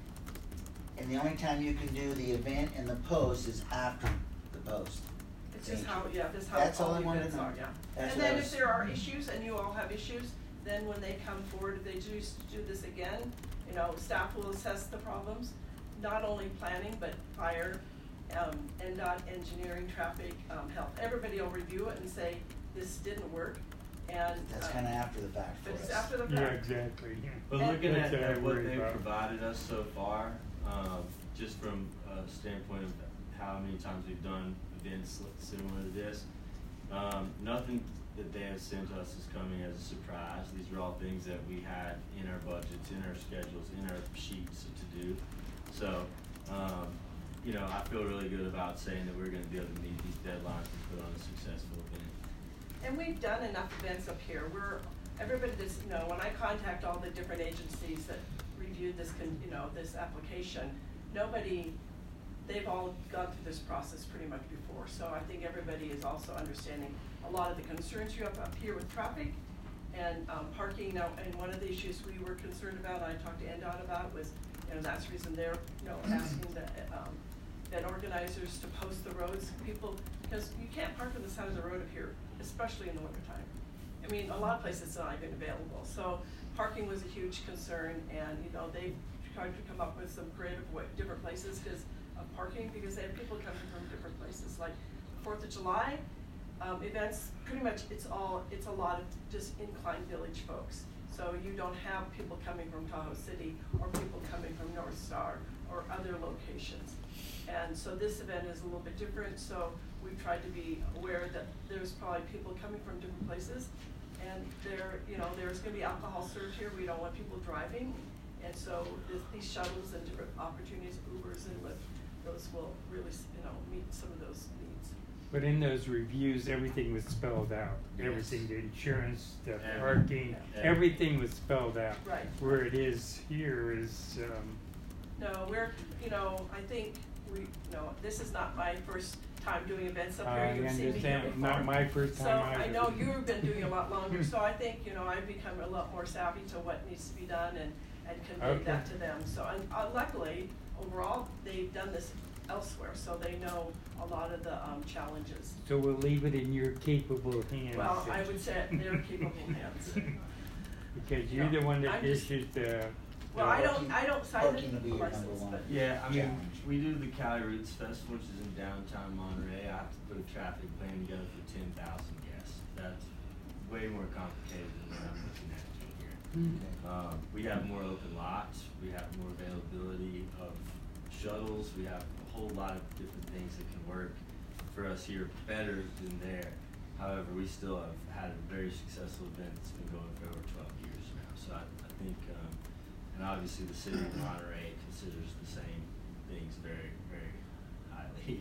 And the only time you can do the event and the post is after the post. it's just Thank how, you. yeah, this how That's all all I the wanted to events know. are, yeah. That's And what I then was- if there are issues, and you all have issues, then when they come forward, if they do, s- do this again, you know, staff will assess the problems, not only planning, but fire, um, N DOT, engineering, traffic, um, health. Everybody will review it and say, this didn't work, and. That's uh, kinda after the fact for But it's us. after the fact. Yeah, exactly. But And- looking That's at, what I at what worry they've about. provided us so far, um, just from a standpoint of how many times we've done events li- similar to this, um, nothing that they have sent us is coming as a surprise. These are all things that we had in our budgets, in our schedules, in our sheets to do. So, um, you know, I feel really good about saying that we're gonna be able to meet these deadlines and put on a successful event. And we've done enough events up here, we're, everybody that's, you know, when I contact all the different agencies that reviewed this, con- you know, this application, nobody, they've all gone through this process pretty much before, so I think everybody is also understanding a lot of the concerns you have up here with traffic and, um, parking. Now, and one of the issues we were concerned about, and I talked to N DOT about, was, you know, that's the reason they're, you know, asking the, um, that organizers to post the roads, people, because you can't park on the side of the road up here, especially in the wintertime. I mean, a lot of places it's not even available, so parking was a huge concern, and, you know, they tried to come up with some creative way, different places because of parking, because they have people coming from different places, like Fourth of July, um, events, pretty much it's all, it's a lot of just Incline Village folks. So you don't have people coming from Tahoe City or people coming from North Star or other locations. And so this event is a little bit different, so we've tried to be aware that there's probably people coming from different places. And there, you know, there's gonna be alcohol served here, we don't want people driving. And so this, these shuttles and different opportunities, Ubers and Lyft, those will really, you know, meet some of those needs. But in those reviews, everything was spelled out. Yes. Everything, the insurance, the Everything. parking, Yeah. everything was spelled out. Right. Where it is here is, um, No, we're, you know, I think we, you know, this is not my first time doing events up here, I you've seen me here understand, before. not my first time So either. I know you've been doing a lot longer, so I think, you know, I've become a lot more savvy to what needs to be done and, and convey that Okay. to them. So, and uh, luckily, overall, they've done this elsewhere, so they know a lot of the, um, challenges. So we'll leave it in your capable hands. Well, I then. would say they're capable hands. Because you're No, the one that I'm just- issued the. Well, I don't, I don't sign Parking will be the your number license, one. but. Yeah, I mean, Challenge. we do the Cali Roots Festival, which is in downtown Monterey. I have to put a traffic plan together for ten thousand guests. That's way more complicated than what I'm looking at here. Um, we have more open lots, we have more availability of shuttles, we have a whole lot of different things that can work for us here better than there. However, we still have had a very successful event that's been going for over twelve years now. So I, I think, um, and obviously the city of Monterey considers the same things very, very highly.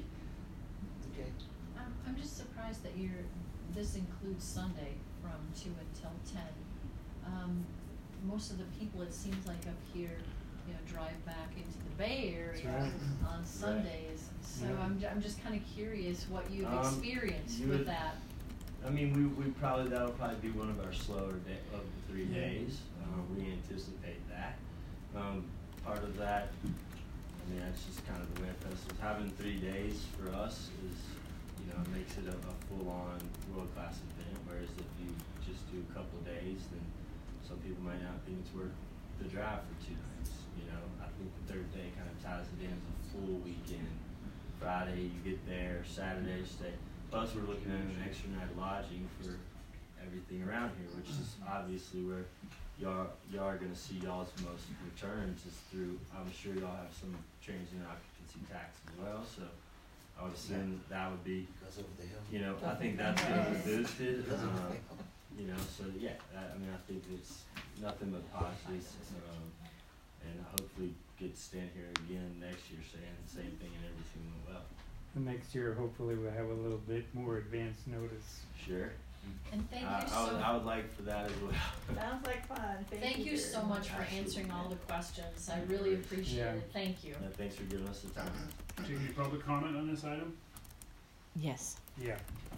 Okay. I'm, I'm just surprised that you're, this includes Sunday from two until ten. Um, most of the people, it seems like up here, you know, drive back into the Bay That's Area right. on Sundays. So Yeah. I'm, ju- I'm just kinda curious what you've Um, experienced you with would- that. I mean, we, we probably, that'll probably be one of our slower day, of the three Yeah. days. Um, we anticipate that. Um, part of that, I mean, that's just kind of the way it festivals. Having three days for us is, you know, makes it a, a full-on world-class event, whereas if you just do a couple of days, then some people might not think it's worth the drive for two nights, you know? I think the third day kind of ties it in as a full weekend. Friday, you get there, Saturday, stay. Plus, we're looking at an extra night of lodging for everything around here, which is obviously where y'all, y'all are gonna see y'all's most returns is through, I'm sure y'all have some transient occupancy tax as well, so, I would assume that, that would be, Goes over the hill. you know, I think that's gonna be boosted, Goes over um, the hill. you know, so yeah, I, I mean, I think it's nothing but positives, um, and hopefully get to stand here again next year saying the same thing and everything went well. And next year, hopefully we'll have a little bit more advance notice. Sure. And thank I, you I would, so, I would like for that as well. Sounds like fun, thank you. thank you very so much for Absolutely. answering all the questions. I really appreciate Yeah. it. Thank you. Uh, thanks for giving us the time. Taking public comment on this item? Yes. Yeah.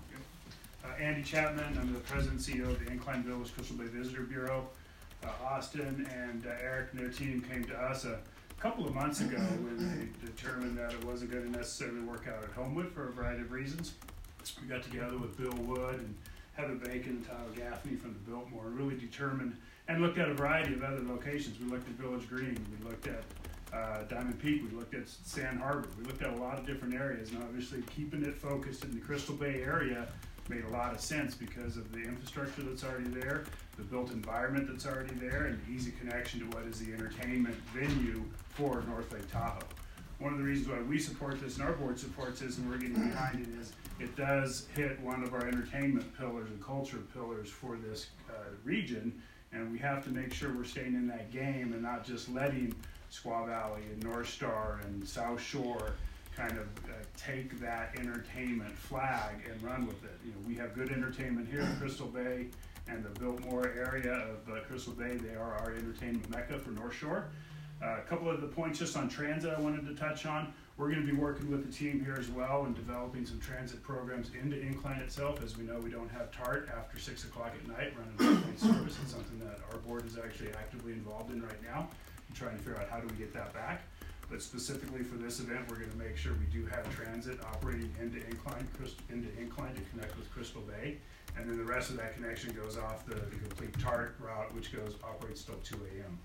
Uh, Andy Chapman, I'm the president and C E O of the Incline Village Crystal Bay Visitor Bureau. Uh, Austin and uh, Eric and their team came to us a couple of months ago when they determined that it wasn't going to necessarily work out at Homewood for a variety of reasons. We got together with Bill Wood and Heather Bacon and Tyler Gaffney from the Biltmore and really determined and looked at a variety of other locations. We looked at Village Green, we looked at uh, Diamond Peak, we looked at Sand Harbor, we looked at a lot of different areas, and obviously keeping it focused in the Crystal Bay area made a lot of sense because of the infrastructure that's already there, the built environment that's already there, and the easy connection to what is the entertainment venue for North Lake Tahoe. One of the reasons why we support this and our board supports this and we're getting behind it is it does hit one of our entertainment pillars and culture pillars for this uh, region, and we have to make sure we're staying in that game and not just letting Squaw Valley and North Star and South Shore kind of uh, take that entertainment flag and run with it. You know, we have good entertainment here in Crystal Bay and the Biltmore area of uh, Crystal Bay. They are our entertainment mecca for North Shore. Uh, a couple of the points just on transit I wanted to touch on. We're going to be working with the team here as well and developing some transit programs into Incline itself. As we know, we don't have TART after six o'clock at night running late service. It's something that our board is actually actively involved in right now and trying to figure out how do we get that back. But specifically for this event, we're going to make sure we do have transit operating into Incline, into Incline to connect with Crystal Bay. And then the rest of that connection goes off the, the complete TART route, which goes operates till two A M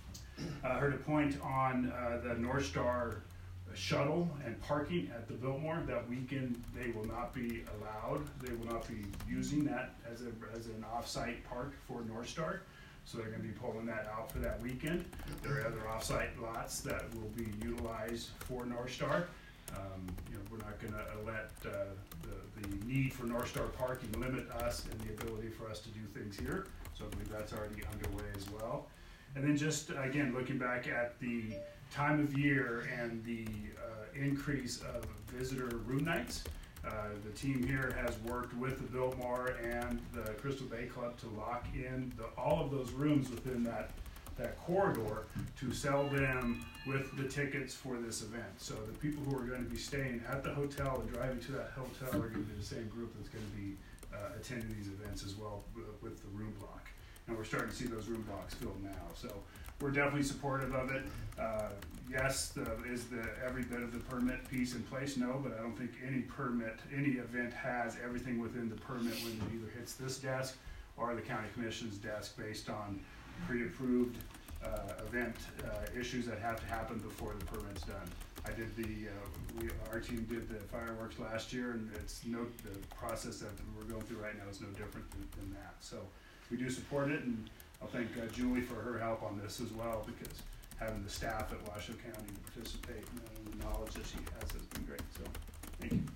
I uh, heard a point on uh, the North Star shuttle and parking at the Biltmore. That weekend they will not be allowed. They will not be using that as, a, as an off-site park for North Star. So they're going to be pulling that out for that weekend. There are other off-site lots that will be utilized for North Star. Um, you know, we're not going to let uh, the, the need for North Star parking limit us and the ability for us to do things here. So I believe that's already underway as well. And then just, again, looking back at the time of year and the uh, increase of visitor room nights, uh, the team here has worked with the Biltmore and the Crystal Bay Club to lock in the, all of those rooms within that, that corridor to sell them with the tickets for this event. So the people who are going to be staying at the hotel and driving to that hotel are going to be the same group that's going to be uh, attending these events as well with the room block. And we're starting to see those room blocks filled now. So we're definitely supportive of it. Uh, yes, the, is the every bit of the permit piece in place? No, but I don't think any permit, any event has everything within the permit when it either hits this desk or the county commission's desk based on pre-approved uh, event uh, issues that have to happen before the permit's done. I did the, uh, we, our team did the fireworks last year, and it's no, the process that we're going through right now is no different than, than that. So we do support it, and I'll thank uh, Julie for her help on this as well, because having the staff at Washoe County to participate and the knowledge that she has has been great. So, thank you.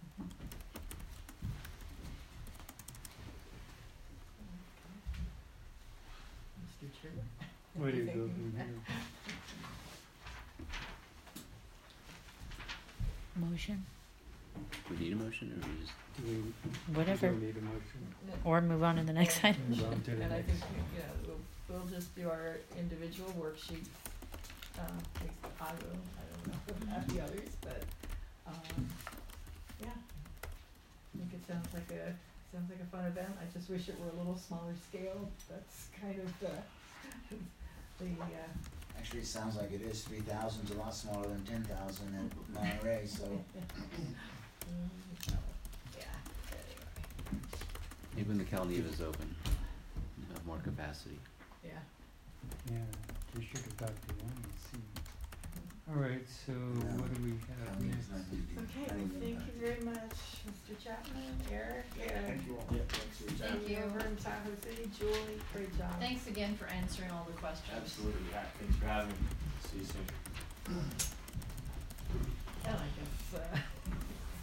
Mister Chairman? Where do you go Thank from here? Motion, We need a motion, or we just? We whatever, don't need a motion. or move on to the next item. Move on to the And I next. think, you know, we'll, we'll just do our individual worksheet, uh, at least I will, I don't know about the others, but, um, yeah. I think it sounds like a, sounds like a fun event, I just wish it were a little smaller scale, that's kind of the, the, uh, Actually, it sounds like it is. Three thousand's a lot smaller than ten thousand in Monterey, so. mm, so, yeah, anyway, Maybe when the Calneva is open, you have more capacity. yeah. Yeah, we should have talked to one and see. All right, so what do we have next? Okay, well, thank you very much, Mister Chapman, Eric, and Thank you all. Yeah, thanks for your time. Thank you. over in Tahoe City, Julie, great job. Thanks again for answering all the questions. Absolutely, yeah, thanks for having me. See you soon. And I guess, uh,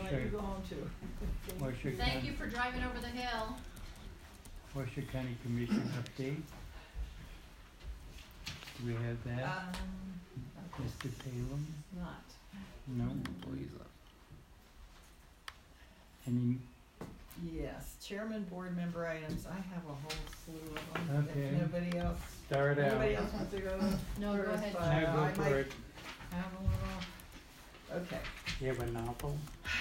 wanna you go home too? Washoe Thank County, you for driving over the hill. Washoe County Commission update. Do we have that? Um, Mister Salem? not. No? Please. Any, Yes, chairman, board member items, I have a whole slew of them. Okay. If nobody else, start out. anybody else wants to go No, go first, ahead. but No, I go for might it. have a little, okay. You have a novel?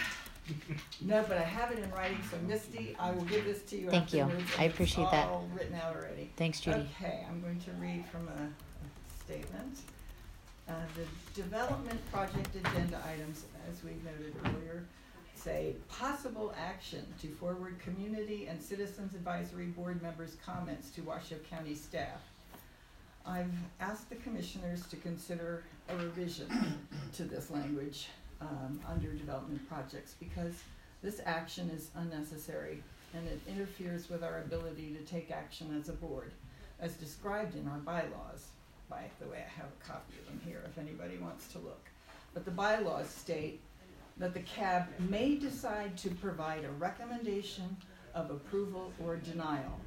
No, but I have it in writing, so Misty, I will give this to you Thank you. afterwards. I and appreciate it's that. all written out already. Thanks, Judy. Okay, I'm going to read from a, a statement. Uh, the development project agenda items, as we noted earlier, say possible action to forward community and citizens advisory board members' comments to Washoe County staff. I've asked the commissioners to consider a revision to this language um, under development projects because this action is unnecessary and it interferes with our ability to take action as a board, as described in our bylaws. By the way, I have a copy of them here if anybody wants to look. But the bylaws state that the C A B may decide to provide a recommendation of approval or denial.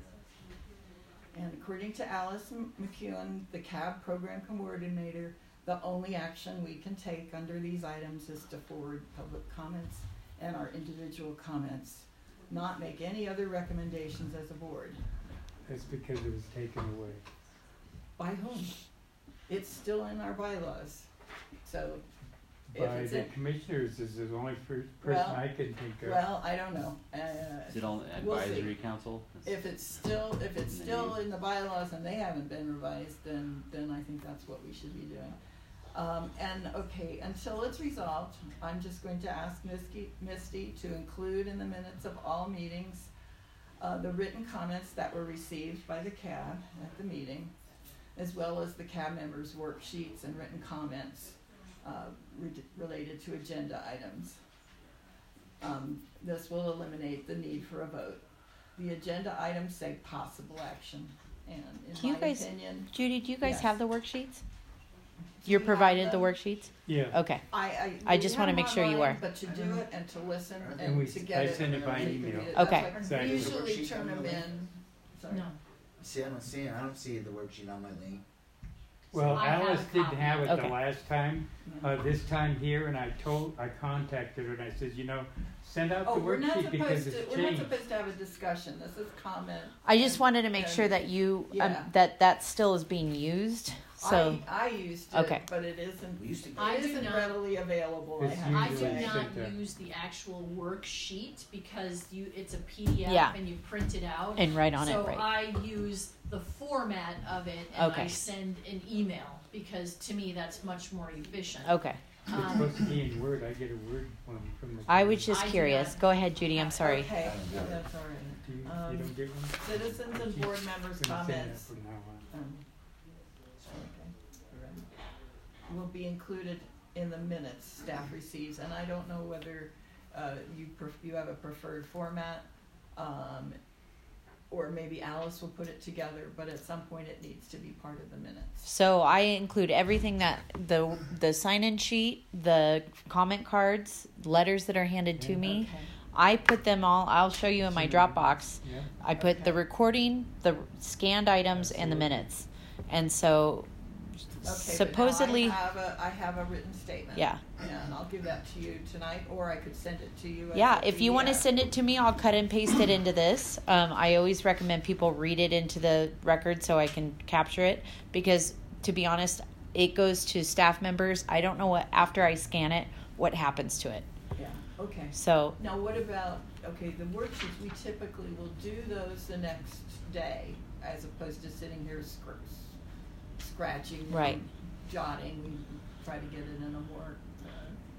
And according to Alice McEwen, the C A B program coordinator, the only action we can take under these items is to forward public comments and our individual comments, not make any other recommendations as a board. That's because it was taken away. By whom? It's still in our bylaws. So if By it's the in, commissioners is the only per- person Well- I can think of. well, I don't know. Uh, Is it on We'll see. advisory council? If it's still, if it's In the still name. in the bylaws and they haven't been revised, then, then I think that's what we should be doing. Um, and, okay, until it's resolved, I'm just going to ask Misty, Misty to include in the minutes of all meetings, uh, the written comments that were received by the C A B at the meeting, as well as the C A B members' worksheets and written comments, uh, re- related to agenda items. Um, this will eliminate the need for a vote. The agenda items say possible action, and Do in you my guys- opinion, Judy, do you guys Yes. have the worksheets? Do You're you have provided the them? worksheets? Yeah. Okay. I, I. I we just have wanna them make sure you online, are. But to do it and to listen And and we- to get I it. send it by and to email. read it. That's Okay. like- Exactly. We usually Worksheet turn on them the in, sorry. No. See, I don't see it. I don't see the worksheet on my link. Well, I have a Alice didn't copy. have it the Okay. last time, Yeah. uh, this time here, and I told, I contacted her and I said, you know, send out Oh, the we're not worksheet because supposed to, it's we're not changed. supposed to have a discussion, this is comment. I just and- wanted to make and sure that you, um, Yeah. that that still is being used, so. I, I used Okay. it, but it isn't, We used to. I it do isn't not- readily available, I It's have I to do usually say. not sent out. use the actual worksheet because you, it's a P D F Yeah. and you print it out. And write on it, So right. I use the format of it and I Okay. send an email because to me that's much more efficient. Okay. It's Um, supposed to be in Word, I get a Word one from the. I was just I do curious. not- Go ahead, Judy, I'm sorry. Okay, I don't no, get it. that's all right. Do you, you Um, don't get one? Citizens and board members' Gonna send that comments. from now on. Um, okay. Will be included in the minutes staff receives, and I don't know whether, uh, you pref- you have a preferred format, um, or maybe Alice will put it together, but at some point it needs to be part of the minutes. So I include everything that, the, the sign-in sheet, the comment cards, letters that are handed to Yeah. me. Okay. I put them all, I'll show you in my Dropbox. Yeah, I put the Okay. recording, the scanned items, and the Absolutely. minutes. And so Okay, supposedly, but now I have a, I have a written statement. yeah. And I'll give that to you tonight, or I could send it to you as Yeah, a if you want to P D F. send it to me, I'll cut and paste it into this. Um, I always recommend people read it into the record so I can capture it because, to be honest, it goes to staff members. I don't know what, after I scan it, what happens to it. Yeah, okay. So, Now, what about, okay, the worksheets, we typically will do those the next day, as opposed to sitting here scr- scratching and Right. jotting. We try to get it in a more, uh,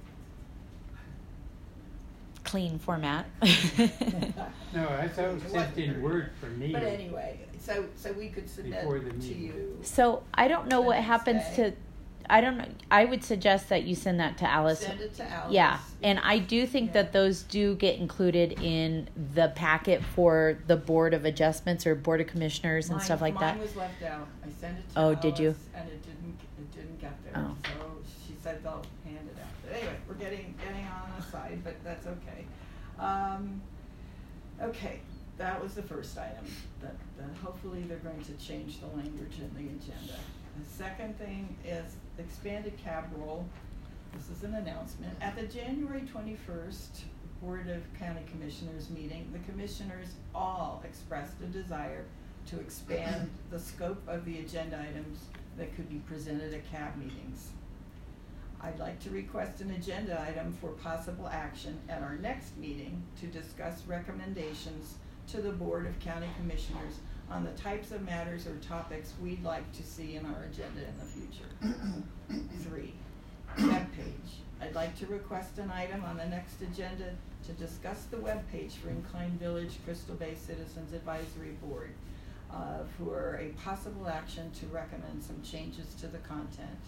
clean format. no, I thought it was It sent wasn't in very- Word for me. but anyway, so, so we could submit Before the to meeting. you. So I don't know The what next happens day. to. I don't know. I would suggest that you send that to Alice. Send it to Alice. Yeah, and I do think Yeah. that those do get included in the packet for the Board of Adjustments or Board of Commissioners and Mine- stuff like that. Mine was left out. I sent it to Oh, Alice. did you? And it didn't, it didn't get there. Oh. So she said they'll hand it out. But anyway, we're getting, getting on a side, but that's okay. Um, okay, that was the first item. That, that hopefully they're going to change the language in the agenda. The second thing is expanded cab roll. This is an announcement. At the January twenty-first Board of County Commissioners meeting, the commissioners all expressed a desire to expand the scope of the agenda items that could be presented at cab meetings. I'd like to request an agenda item for possible action at our next meeting to discuss recommendations to the Board of County Commissioners on the types of matters or topics we'd like to see in our agenda in the future. Three, webpage. I'd like to request an item on the next agenda to discuss the webpage for Incline Village Crystal Bay Citizens Advisory Board uh, for a possible action to recommend some changes to the content.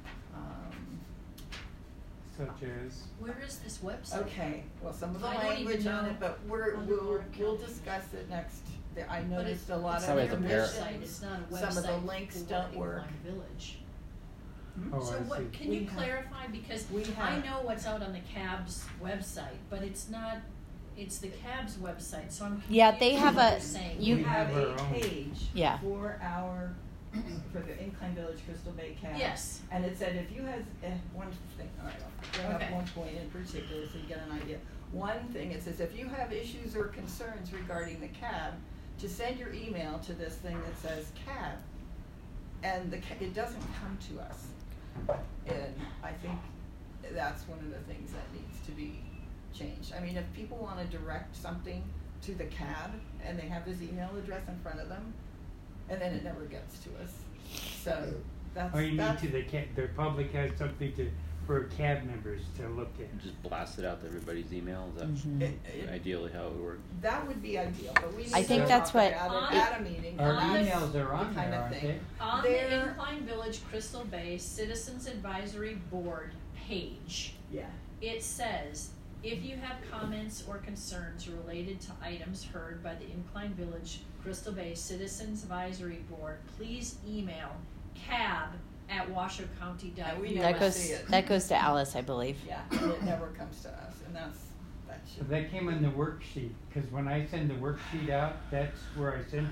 Um, Such as, Where is this website? Okay, well, some of the I don't even language on know it, but we're, on the we'll, Board of we'll County discuss it next. There- I But noticed it- a lot it's of Probably not at the a par- website, it's not a website. Some of the links for don't work. Incline Village. oh, So I what, see. can We you have- clarify, because we I have- know what's out on the C A B's website, but it's not, it's the C A B's website, so I'm confused Yeah, they have what a- you're saying. you- We have have a our own. page Yeah. for our, for the Incline Village Crystal Bay Cab. Yes, And it said if you have, eh, one thing, all right, I'll bring Okay. up one point in particular so you get an idea. One thing, it says if you have issues or concerns regarding the cab, to send your email to this thing that says cab. And the, ca- it doesn't come to us. And I think that's one of the things that needs to be changed. I mean, if people wanna direct something to the cab and they have this email address in front of them, and then it never gets to us. So that's, oh, you mean that's, to the ca- the public has something to, for cab members to look at. Just blast it out to everybody's email. Is that Mhm. it, it, ideally how it would work? that would be ideal, but we need I think to that's talk what- about it at a meeting. Our On this- emails are on the kind there, of aren't thing. they? on There- the Incline Village Crystal Bay Citizens Advisory Board page, Yeah, it says, if you have comments or concerns related to items heard by the Incline Village Crystal Bay Citizens Advisory Board, please email cab at washoe county dot Yeah, we U S. never That goes. see it. That goes to Alice, I believe. yeah, and it never comes to us, and that's, that So should, that came in the worksheet, cause when I send the worksheet out, that's where I send it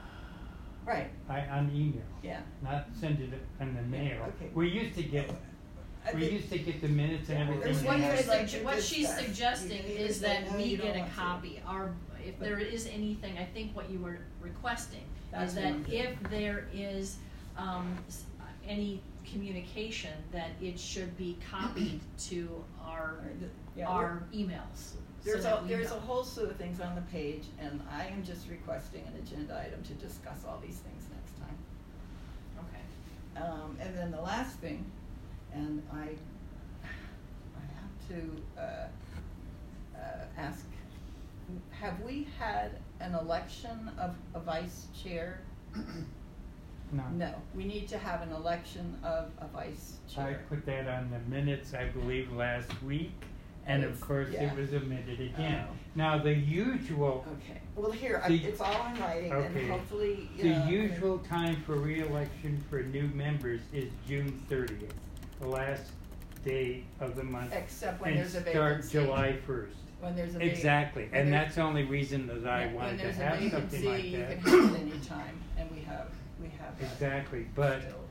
to. right, I, on email, yeah. not send it in the mail. okay. We used to get, I we think- used to get the minutes and Yeah, everything. there's in What one the you're thing mail. like sugge- to what she's discuss. suggesting You can either is say, that "No, we you get don't a want to." copy, our, if But- there is anything, I think what you were requesting That's is that one thing. if there is, um, s- any communication, that it should be copied to our, All right, th- yeah, our emails. so There's that a, we there's know. a whole slew of things on the page, and I am just requesting an agenda item to discuss all these things next time. Okay. Um, and then the last thing, and I, I have to, uh, uh, ask, have we had an election of a vice chair? No. No, we need to have an election of a vice I chair. put that on the minutes, I believe, last week, and of It's- course yeah. it was omitted again. Oh. Now, the usual, Okay, well, here, I- The- it's all in writing, and Okay. hopefully, you the know, usual time for reelection for new members is June thirtieth, the last day of the month. except when And there's a start vacancy. July first. When there's a vacancy. Exactly, when and there- that's the only reason that I Yeah, wanted to When have there's a something vacancy, like you that. can have it anytime, and we have, we have that. Exactly, but still.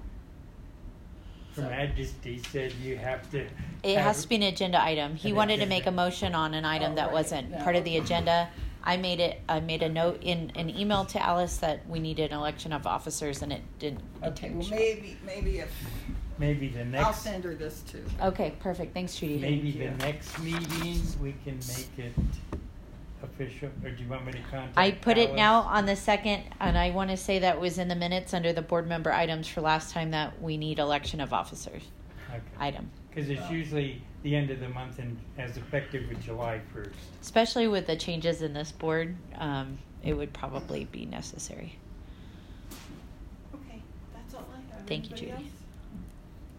Her So- Majesty said you have to. It have- has to be an agenda item. He An wanted to agenda. make a motion on an item Oh, that right. wasn't No, part of the okay. agenda. I made it. I made a note in an email to Alice that we needed an election of officers, and it didn't. it Okay, didn't well, show. maybe, maybe if, Maybe the I'll next, send her this too. Okay, perfect. Thanks, Judy. maybe Thank the you. next meeting, we can make it official, or do you want me to contact I put it Alice? now on the second, and I want to say that was in the minutes under the board member items for last time that we need election of officers Okay, item, cause it's usually the end of the month and as effective with July first. especially with the changes in this board. Um, it would probably be necessary. Okay, that's all I have. Thank you, Anybody Judy. else?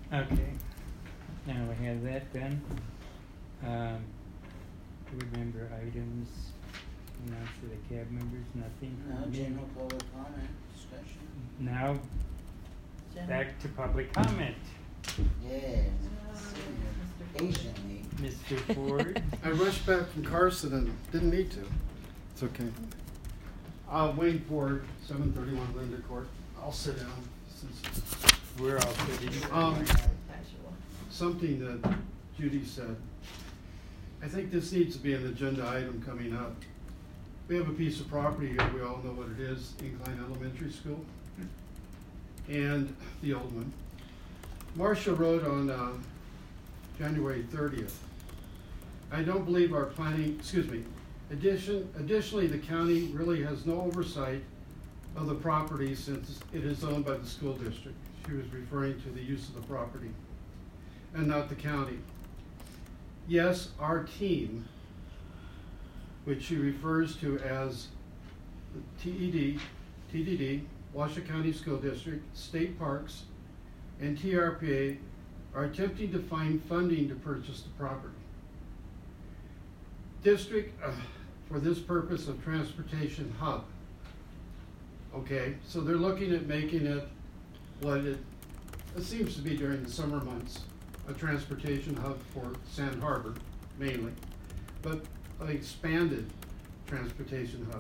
Okay, now we have that done. Um, remember items, announced to the cab members, nothing. No, from me. general public comment, discussion. Now, back to public comment. Yes. Patiently. Mister Ford. I rushed back from Carson and didn't need to. It's okay. Uh, Wayne Ford, seven thirty-one Linda Court. I'll sit down since We're all sitting. Um, something that Judy said. I think this needs to be an agenda item coming up. We have a piece of property here, we all know what it is, Incline Elementary School. And the old one. Marcia wrote on uh, January thirtieth. I don't believe our planning, excuse me, addition, additionally the county really has no oversight of the property since it is owned by the school district. She was referring to the use of the property and not the county. Yes, our team, which she refers to as the T E D, T D D, Washoe County School District, State Parks, and T R P A are attempting to find funding to purchase the property. District, uh, for this purpose of transportation hub. Okay, so they're looking at making it what it, it seems to be during the summer months, a transportation hub for Sand Harbor mainly, but an expanded transportation hub.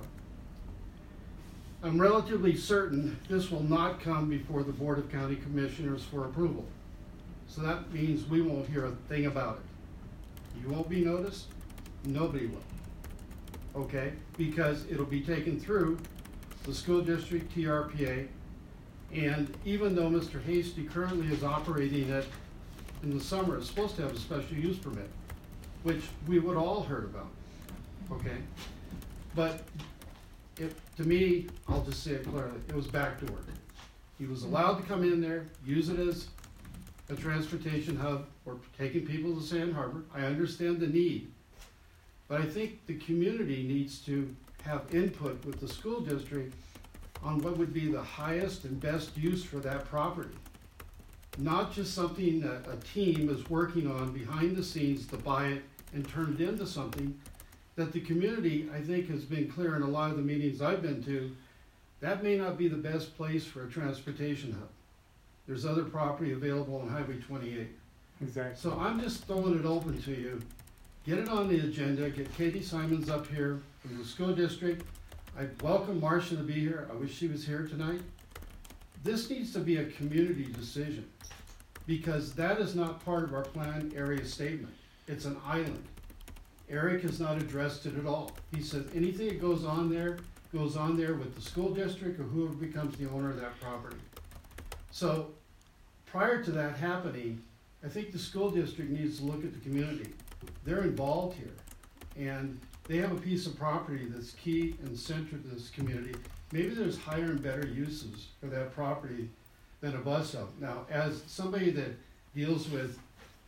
I'm relatively certain this will not come before the Board of County Commissioners for approval. So that means we won't hear a thing about it. You won't be noticed, nobody will. Okay, because it'll be taken through the school district, T R P A, and even though Mister Hasty currently is operating it in the summer, it's supposed to have a special use permit, which we would all heard about, okay? But it, to me, I'll just say it clearly, it was backdoored. He was allowed to come in there, use it as a transportation hub for taking people to Sand Harbor. I understand the need, but I think the community needs to have input with the school district on what would be the highest and best use for that property. Not just something that a team is working on behind the scenes to buy it and turn it into something that the community, I think, has been clear in a lot of the meetings I've been to, that may not be the best place for a transportation hub. There's other property available on Highway twenty-eight. Exactly. So I'm just throwing it open to you. Get it on the agenda, get Katie Simons up here from the school district. I welcome Marcia to be here. I wish she was here tonight. This needs to be a community decision because that is not part of our plan area statement. It's an island. Eric has not addressed it at all. He says anything that goes on there, goes on there with the school district or whoever becomes the owner of that property. So prior to that happening, I think the school district needs to look at the community. They're involved here and they have a piece of property that's key and central to this community. Maybe there's higher and better uses for that property than a bus hub. Now, as somebody that deals with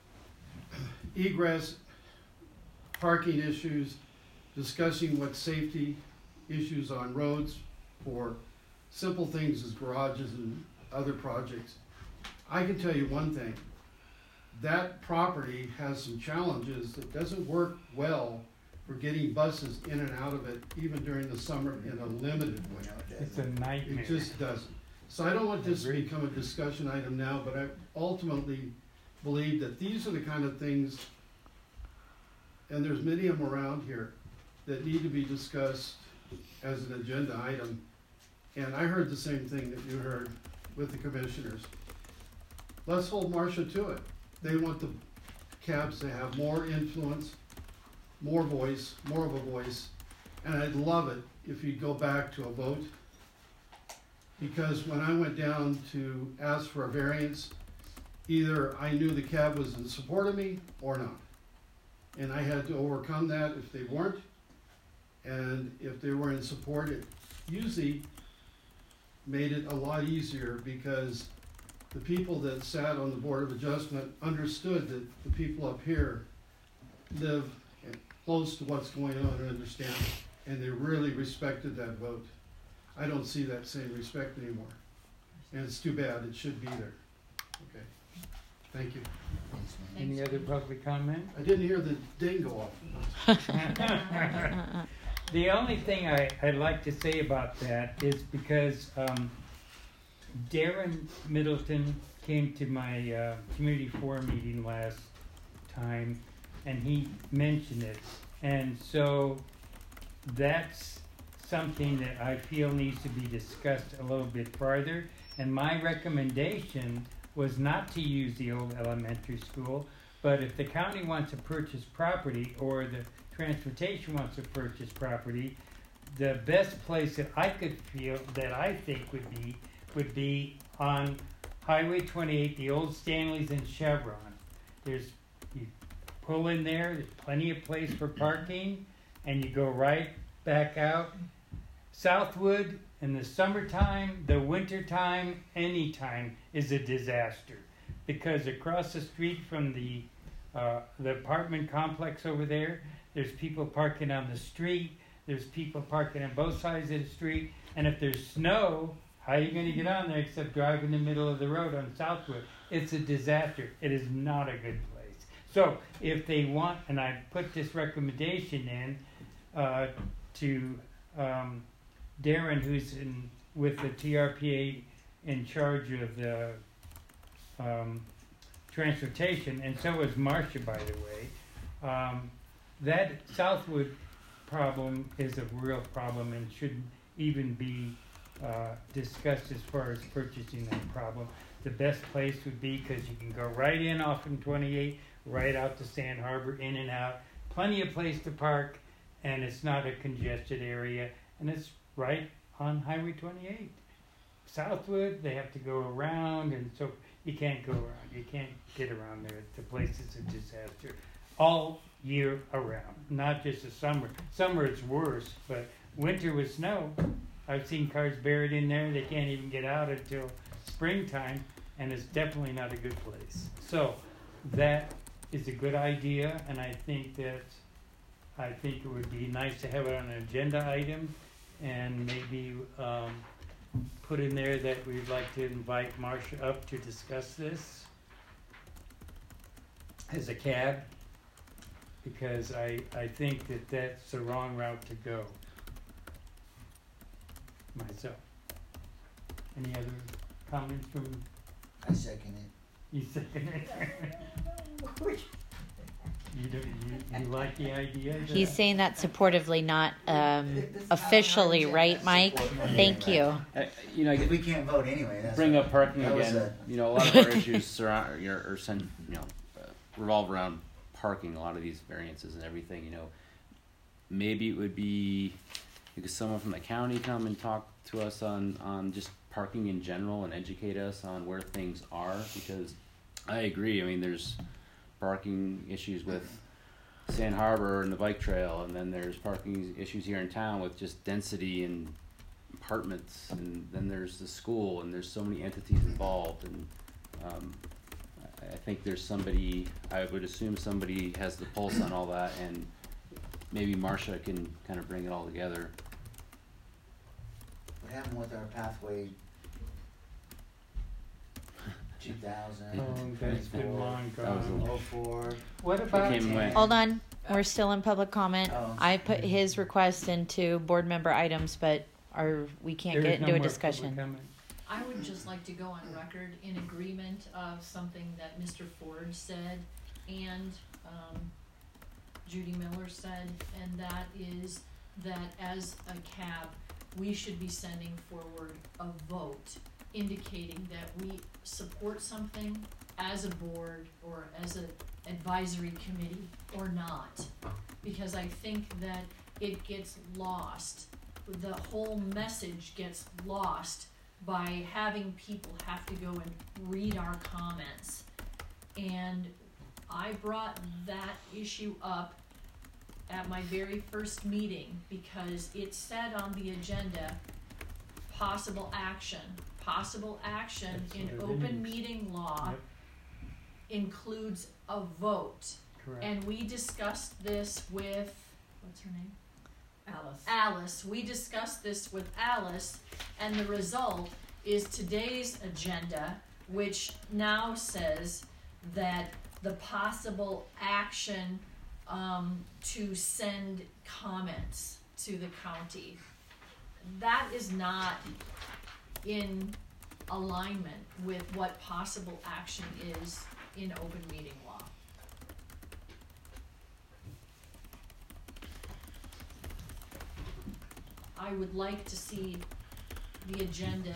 egress, parking issues, discussing what safety issues on roads for simple things as garages and other projects, I can tell you one thing. That property has some challenges that doesn't work well for getting buses in and out of it, even during the summer in a limited way. It's a nightmare. It just doesn't. So I don't want this to become a discussion item now, but I ultimately believe that these are the kind of things, and there's many of them around here, that need to be discussed as an agenda item. And I heard the same thing that you heard with the commissioners. Let's hold Marcia to it. They want the cabs to have more influence, more voice, more of a voice, and I'd love it if you'd go back to a vote. Because when I went down to ask for a variance, either I knew the cab was in support of me or not. And I had to overcome that if they weren't. And if they were in support, it usually made it a lot easier because the people that sat on the Board of Adjustment understood that the people up here live close to what's going on and understand it, and they really respected that vote. I don't see that same respect anymore, and it's too bad. It should be there. Okay. Thank you. Any other public comment? I didn't hear the ding go off. The only thing I, I'd like to say about that is because um, Darren Middleton came to my uh, community forum meeting last time, and he mentioned it. And so that's something that I feel needs to be discussed a little bit farther. And my recommendation was not to use the old elementary school, but if the county wants to purchase property or the transportation wants to purchase property, the best place that I could feel, that I think would be, would be on Highway twenty-eight, the old Stanleys and Chevron. There's, you pull in there, there's plenty of place for parking, and you go right back out. Southwood, in the summertime, the wintertime, anytime is a disaster. Because across the street from the uh, the apartment complex over there, there's people parking on the street, there's people parking on both sides of the street, and if there's snow, how are you going to get on there except drive in the middle of the road on Southwood? It's a disaster. It is not a good place. So if they want, and I put this recommendation in uh, to um, Darren, who's in with the T R P A in charge of the um, transportation, and so is Marcia, by the way. Um, that Southwood problem is a real problem and shouldn't even be uh, discussed as far as purchasing that problem. The best place would be, because you can go right in off in twenty-eight, right out to Sand Harbor, in and out. Plenty of place to park, and it's not a congested area, and it's right on Highway twenty-eight. Southwood, they have to go around, and so you can't go around. You can't get around there. The place is a disaster all year around, not just the summer. Summer it's worse, but winter with snow, I've seen cars buried in there. They can't even get out until springtime, and it's definitely not a good place. So that is a good idea, and I think that I think it would be nice to have it on an agenda item, and maybe um, put in there that we'd like to invite Marcia up to discuss this as a cab, because I, I think that that's the wrong route to go myself. Any other comments from I second it. you? Second it? You, do, you, you like the idea? That He's saying that supportively, not um, This is not officially, our right, agenda. Mike? Support. Thank you. Uh, you know, I Because we get, can't vote anyway. That's bring what- up parking that was again. a- You know, a lot of our issues surround or, or send, you know, uh, revolve around parking. A lot of these variances and everything. You know, maybe it would be because someone from the county come and talk to us on on just parking in general and educate us on where things are. Because I agree. I mean, there's parking issues with Sand Harbor and the bike trail, and then there's parking issues here in town with just density and apartments, and then there's the school, and there's so many entities involved, and um, I I think there's somebody, I would assume somebody has the pulse on all that, and maybe Marcia can kind of bring it all together. What happened with our pathway two thousand? Oh, that's been long That was a gone. Oh four. What about came and went. Hold on. We're still in public comment. Oh. I put his request into board member items, but are, we can't There get is no into a more discussion. public comment. I would just like to go on record in agreement of something that Mister Ford said and um, Judy Miller said, and that is that as a C A B, we should be sending forward a vote indicating that we support something as a board or as an advisory committee or not. Because I think that it gets lost. The whole message gets lost by having people have to go and read our comments. And I brought that issue up at my very first meeting because it said on the agenda, possible action. Possible action That's in what it open means. meeting law Yep. includes a vote. Correct. And we discussed this with, what's her name? Alice. Alice. We discussed this with Alice, and the result is today's agenda, which now says that the possible action um, to send comments to the county, that is not in alignment with what possible action is in open meeting law. I would like to see the agenda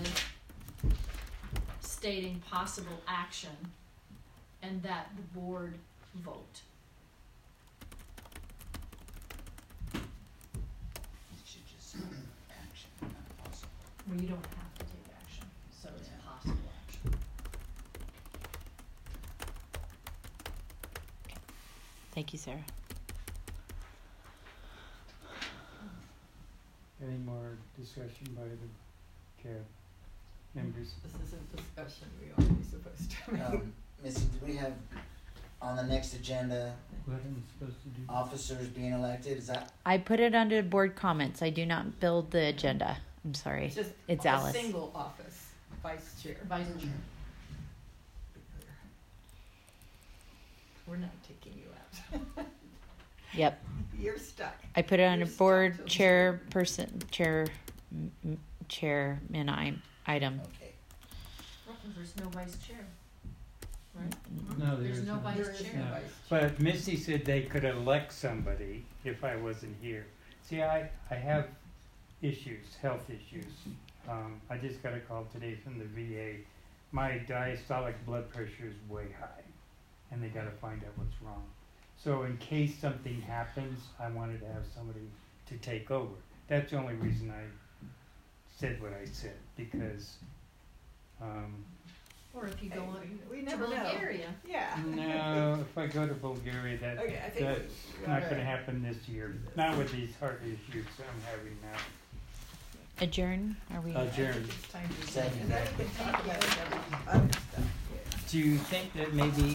stating possible action and that the board vote. It should just say action, not possible. Well, you don't have to take action, so it's Yeah. possible action. Thank you, Sarah. Any more discussion by the C A B members? This isn't discussion, we ought to be supposed to make. Um, Missy, do we have on the next agenda What am I supposed to do? officers being elected? Is that I put it under board comments. I do not build the agenda. I'm sorry. It's just It's a Alice. single office, vice chair. Vice chair. We're not taking you out. Yep. You're stuck. I put it under You're stuck board till chairperson, chair, m- m- chairman I, item. okay? Well, there's no vice chair, right? No, There's there's no not. vice There is chair. no No. vice chair. But Missy said they could elect somebody if I wasn't here. See, I, I have issues, health issues. Um, I just got a call today from the V A. My diastolic blood pressure is way high, and they gotta find out what's wrong. So in case something happens, I wanted to have somebody to take over. That's the only reason I said what I said, because, um, Or if you Hey, go on we, we to never know. Bulgaria. Yeah. no, if I go to Bulgaria, that, Okay, I think that's we not oughta- gonna happen this year, not with these heart issues I'm having now. Adjourn? Are we? I think Adjourn. it's time to Second. And then we can talk about other stuff, yeah. Do you think that maybe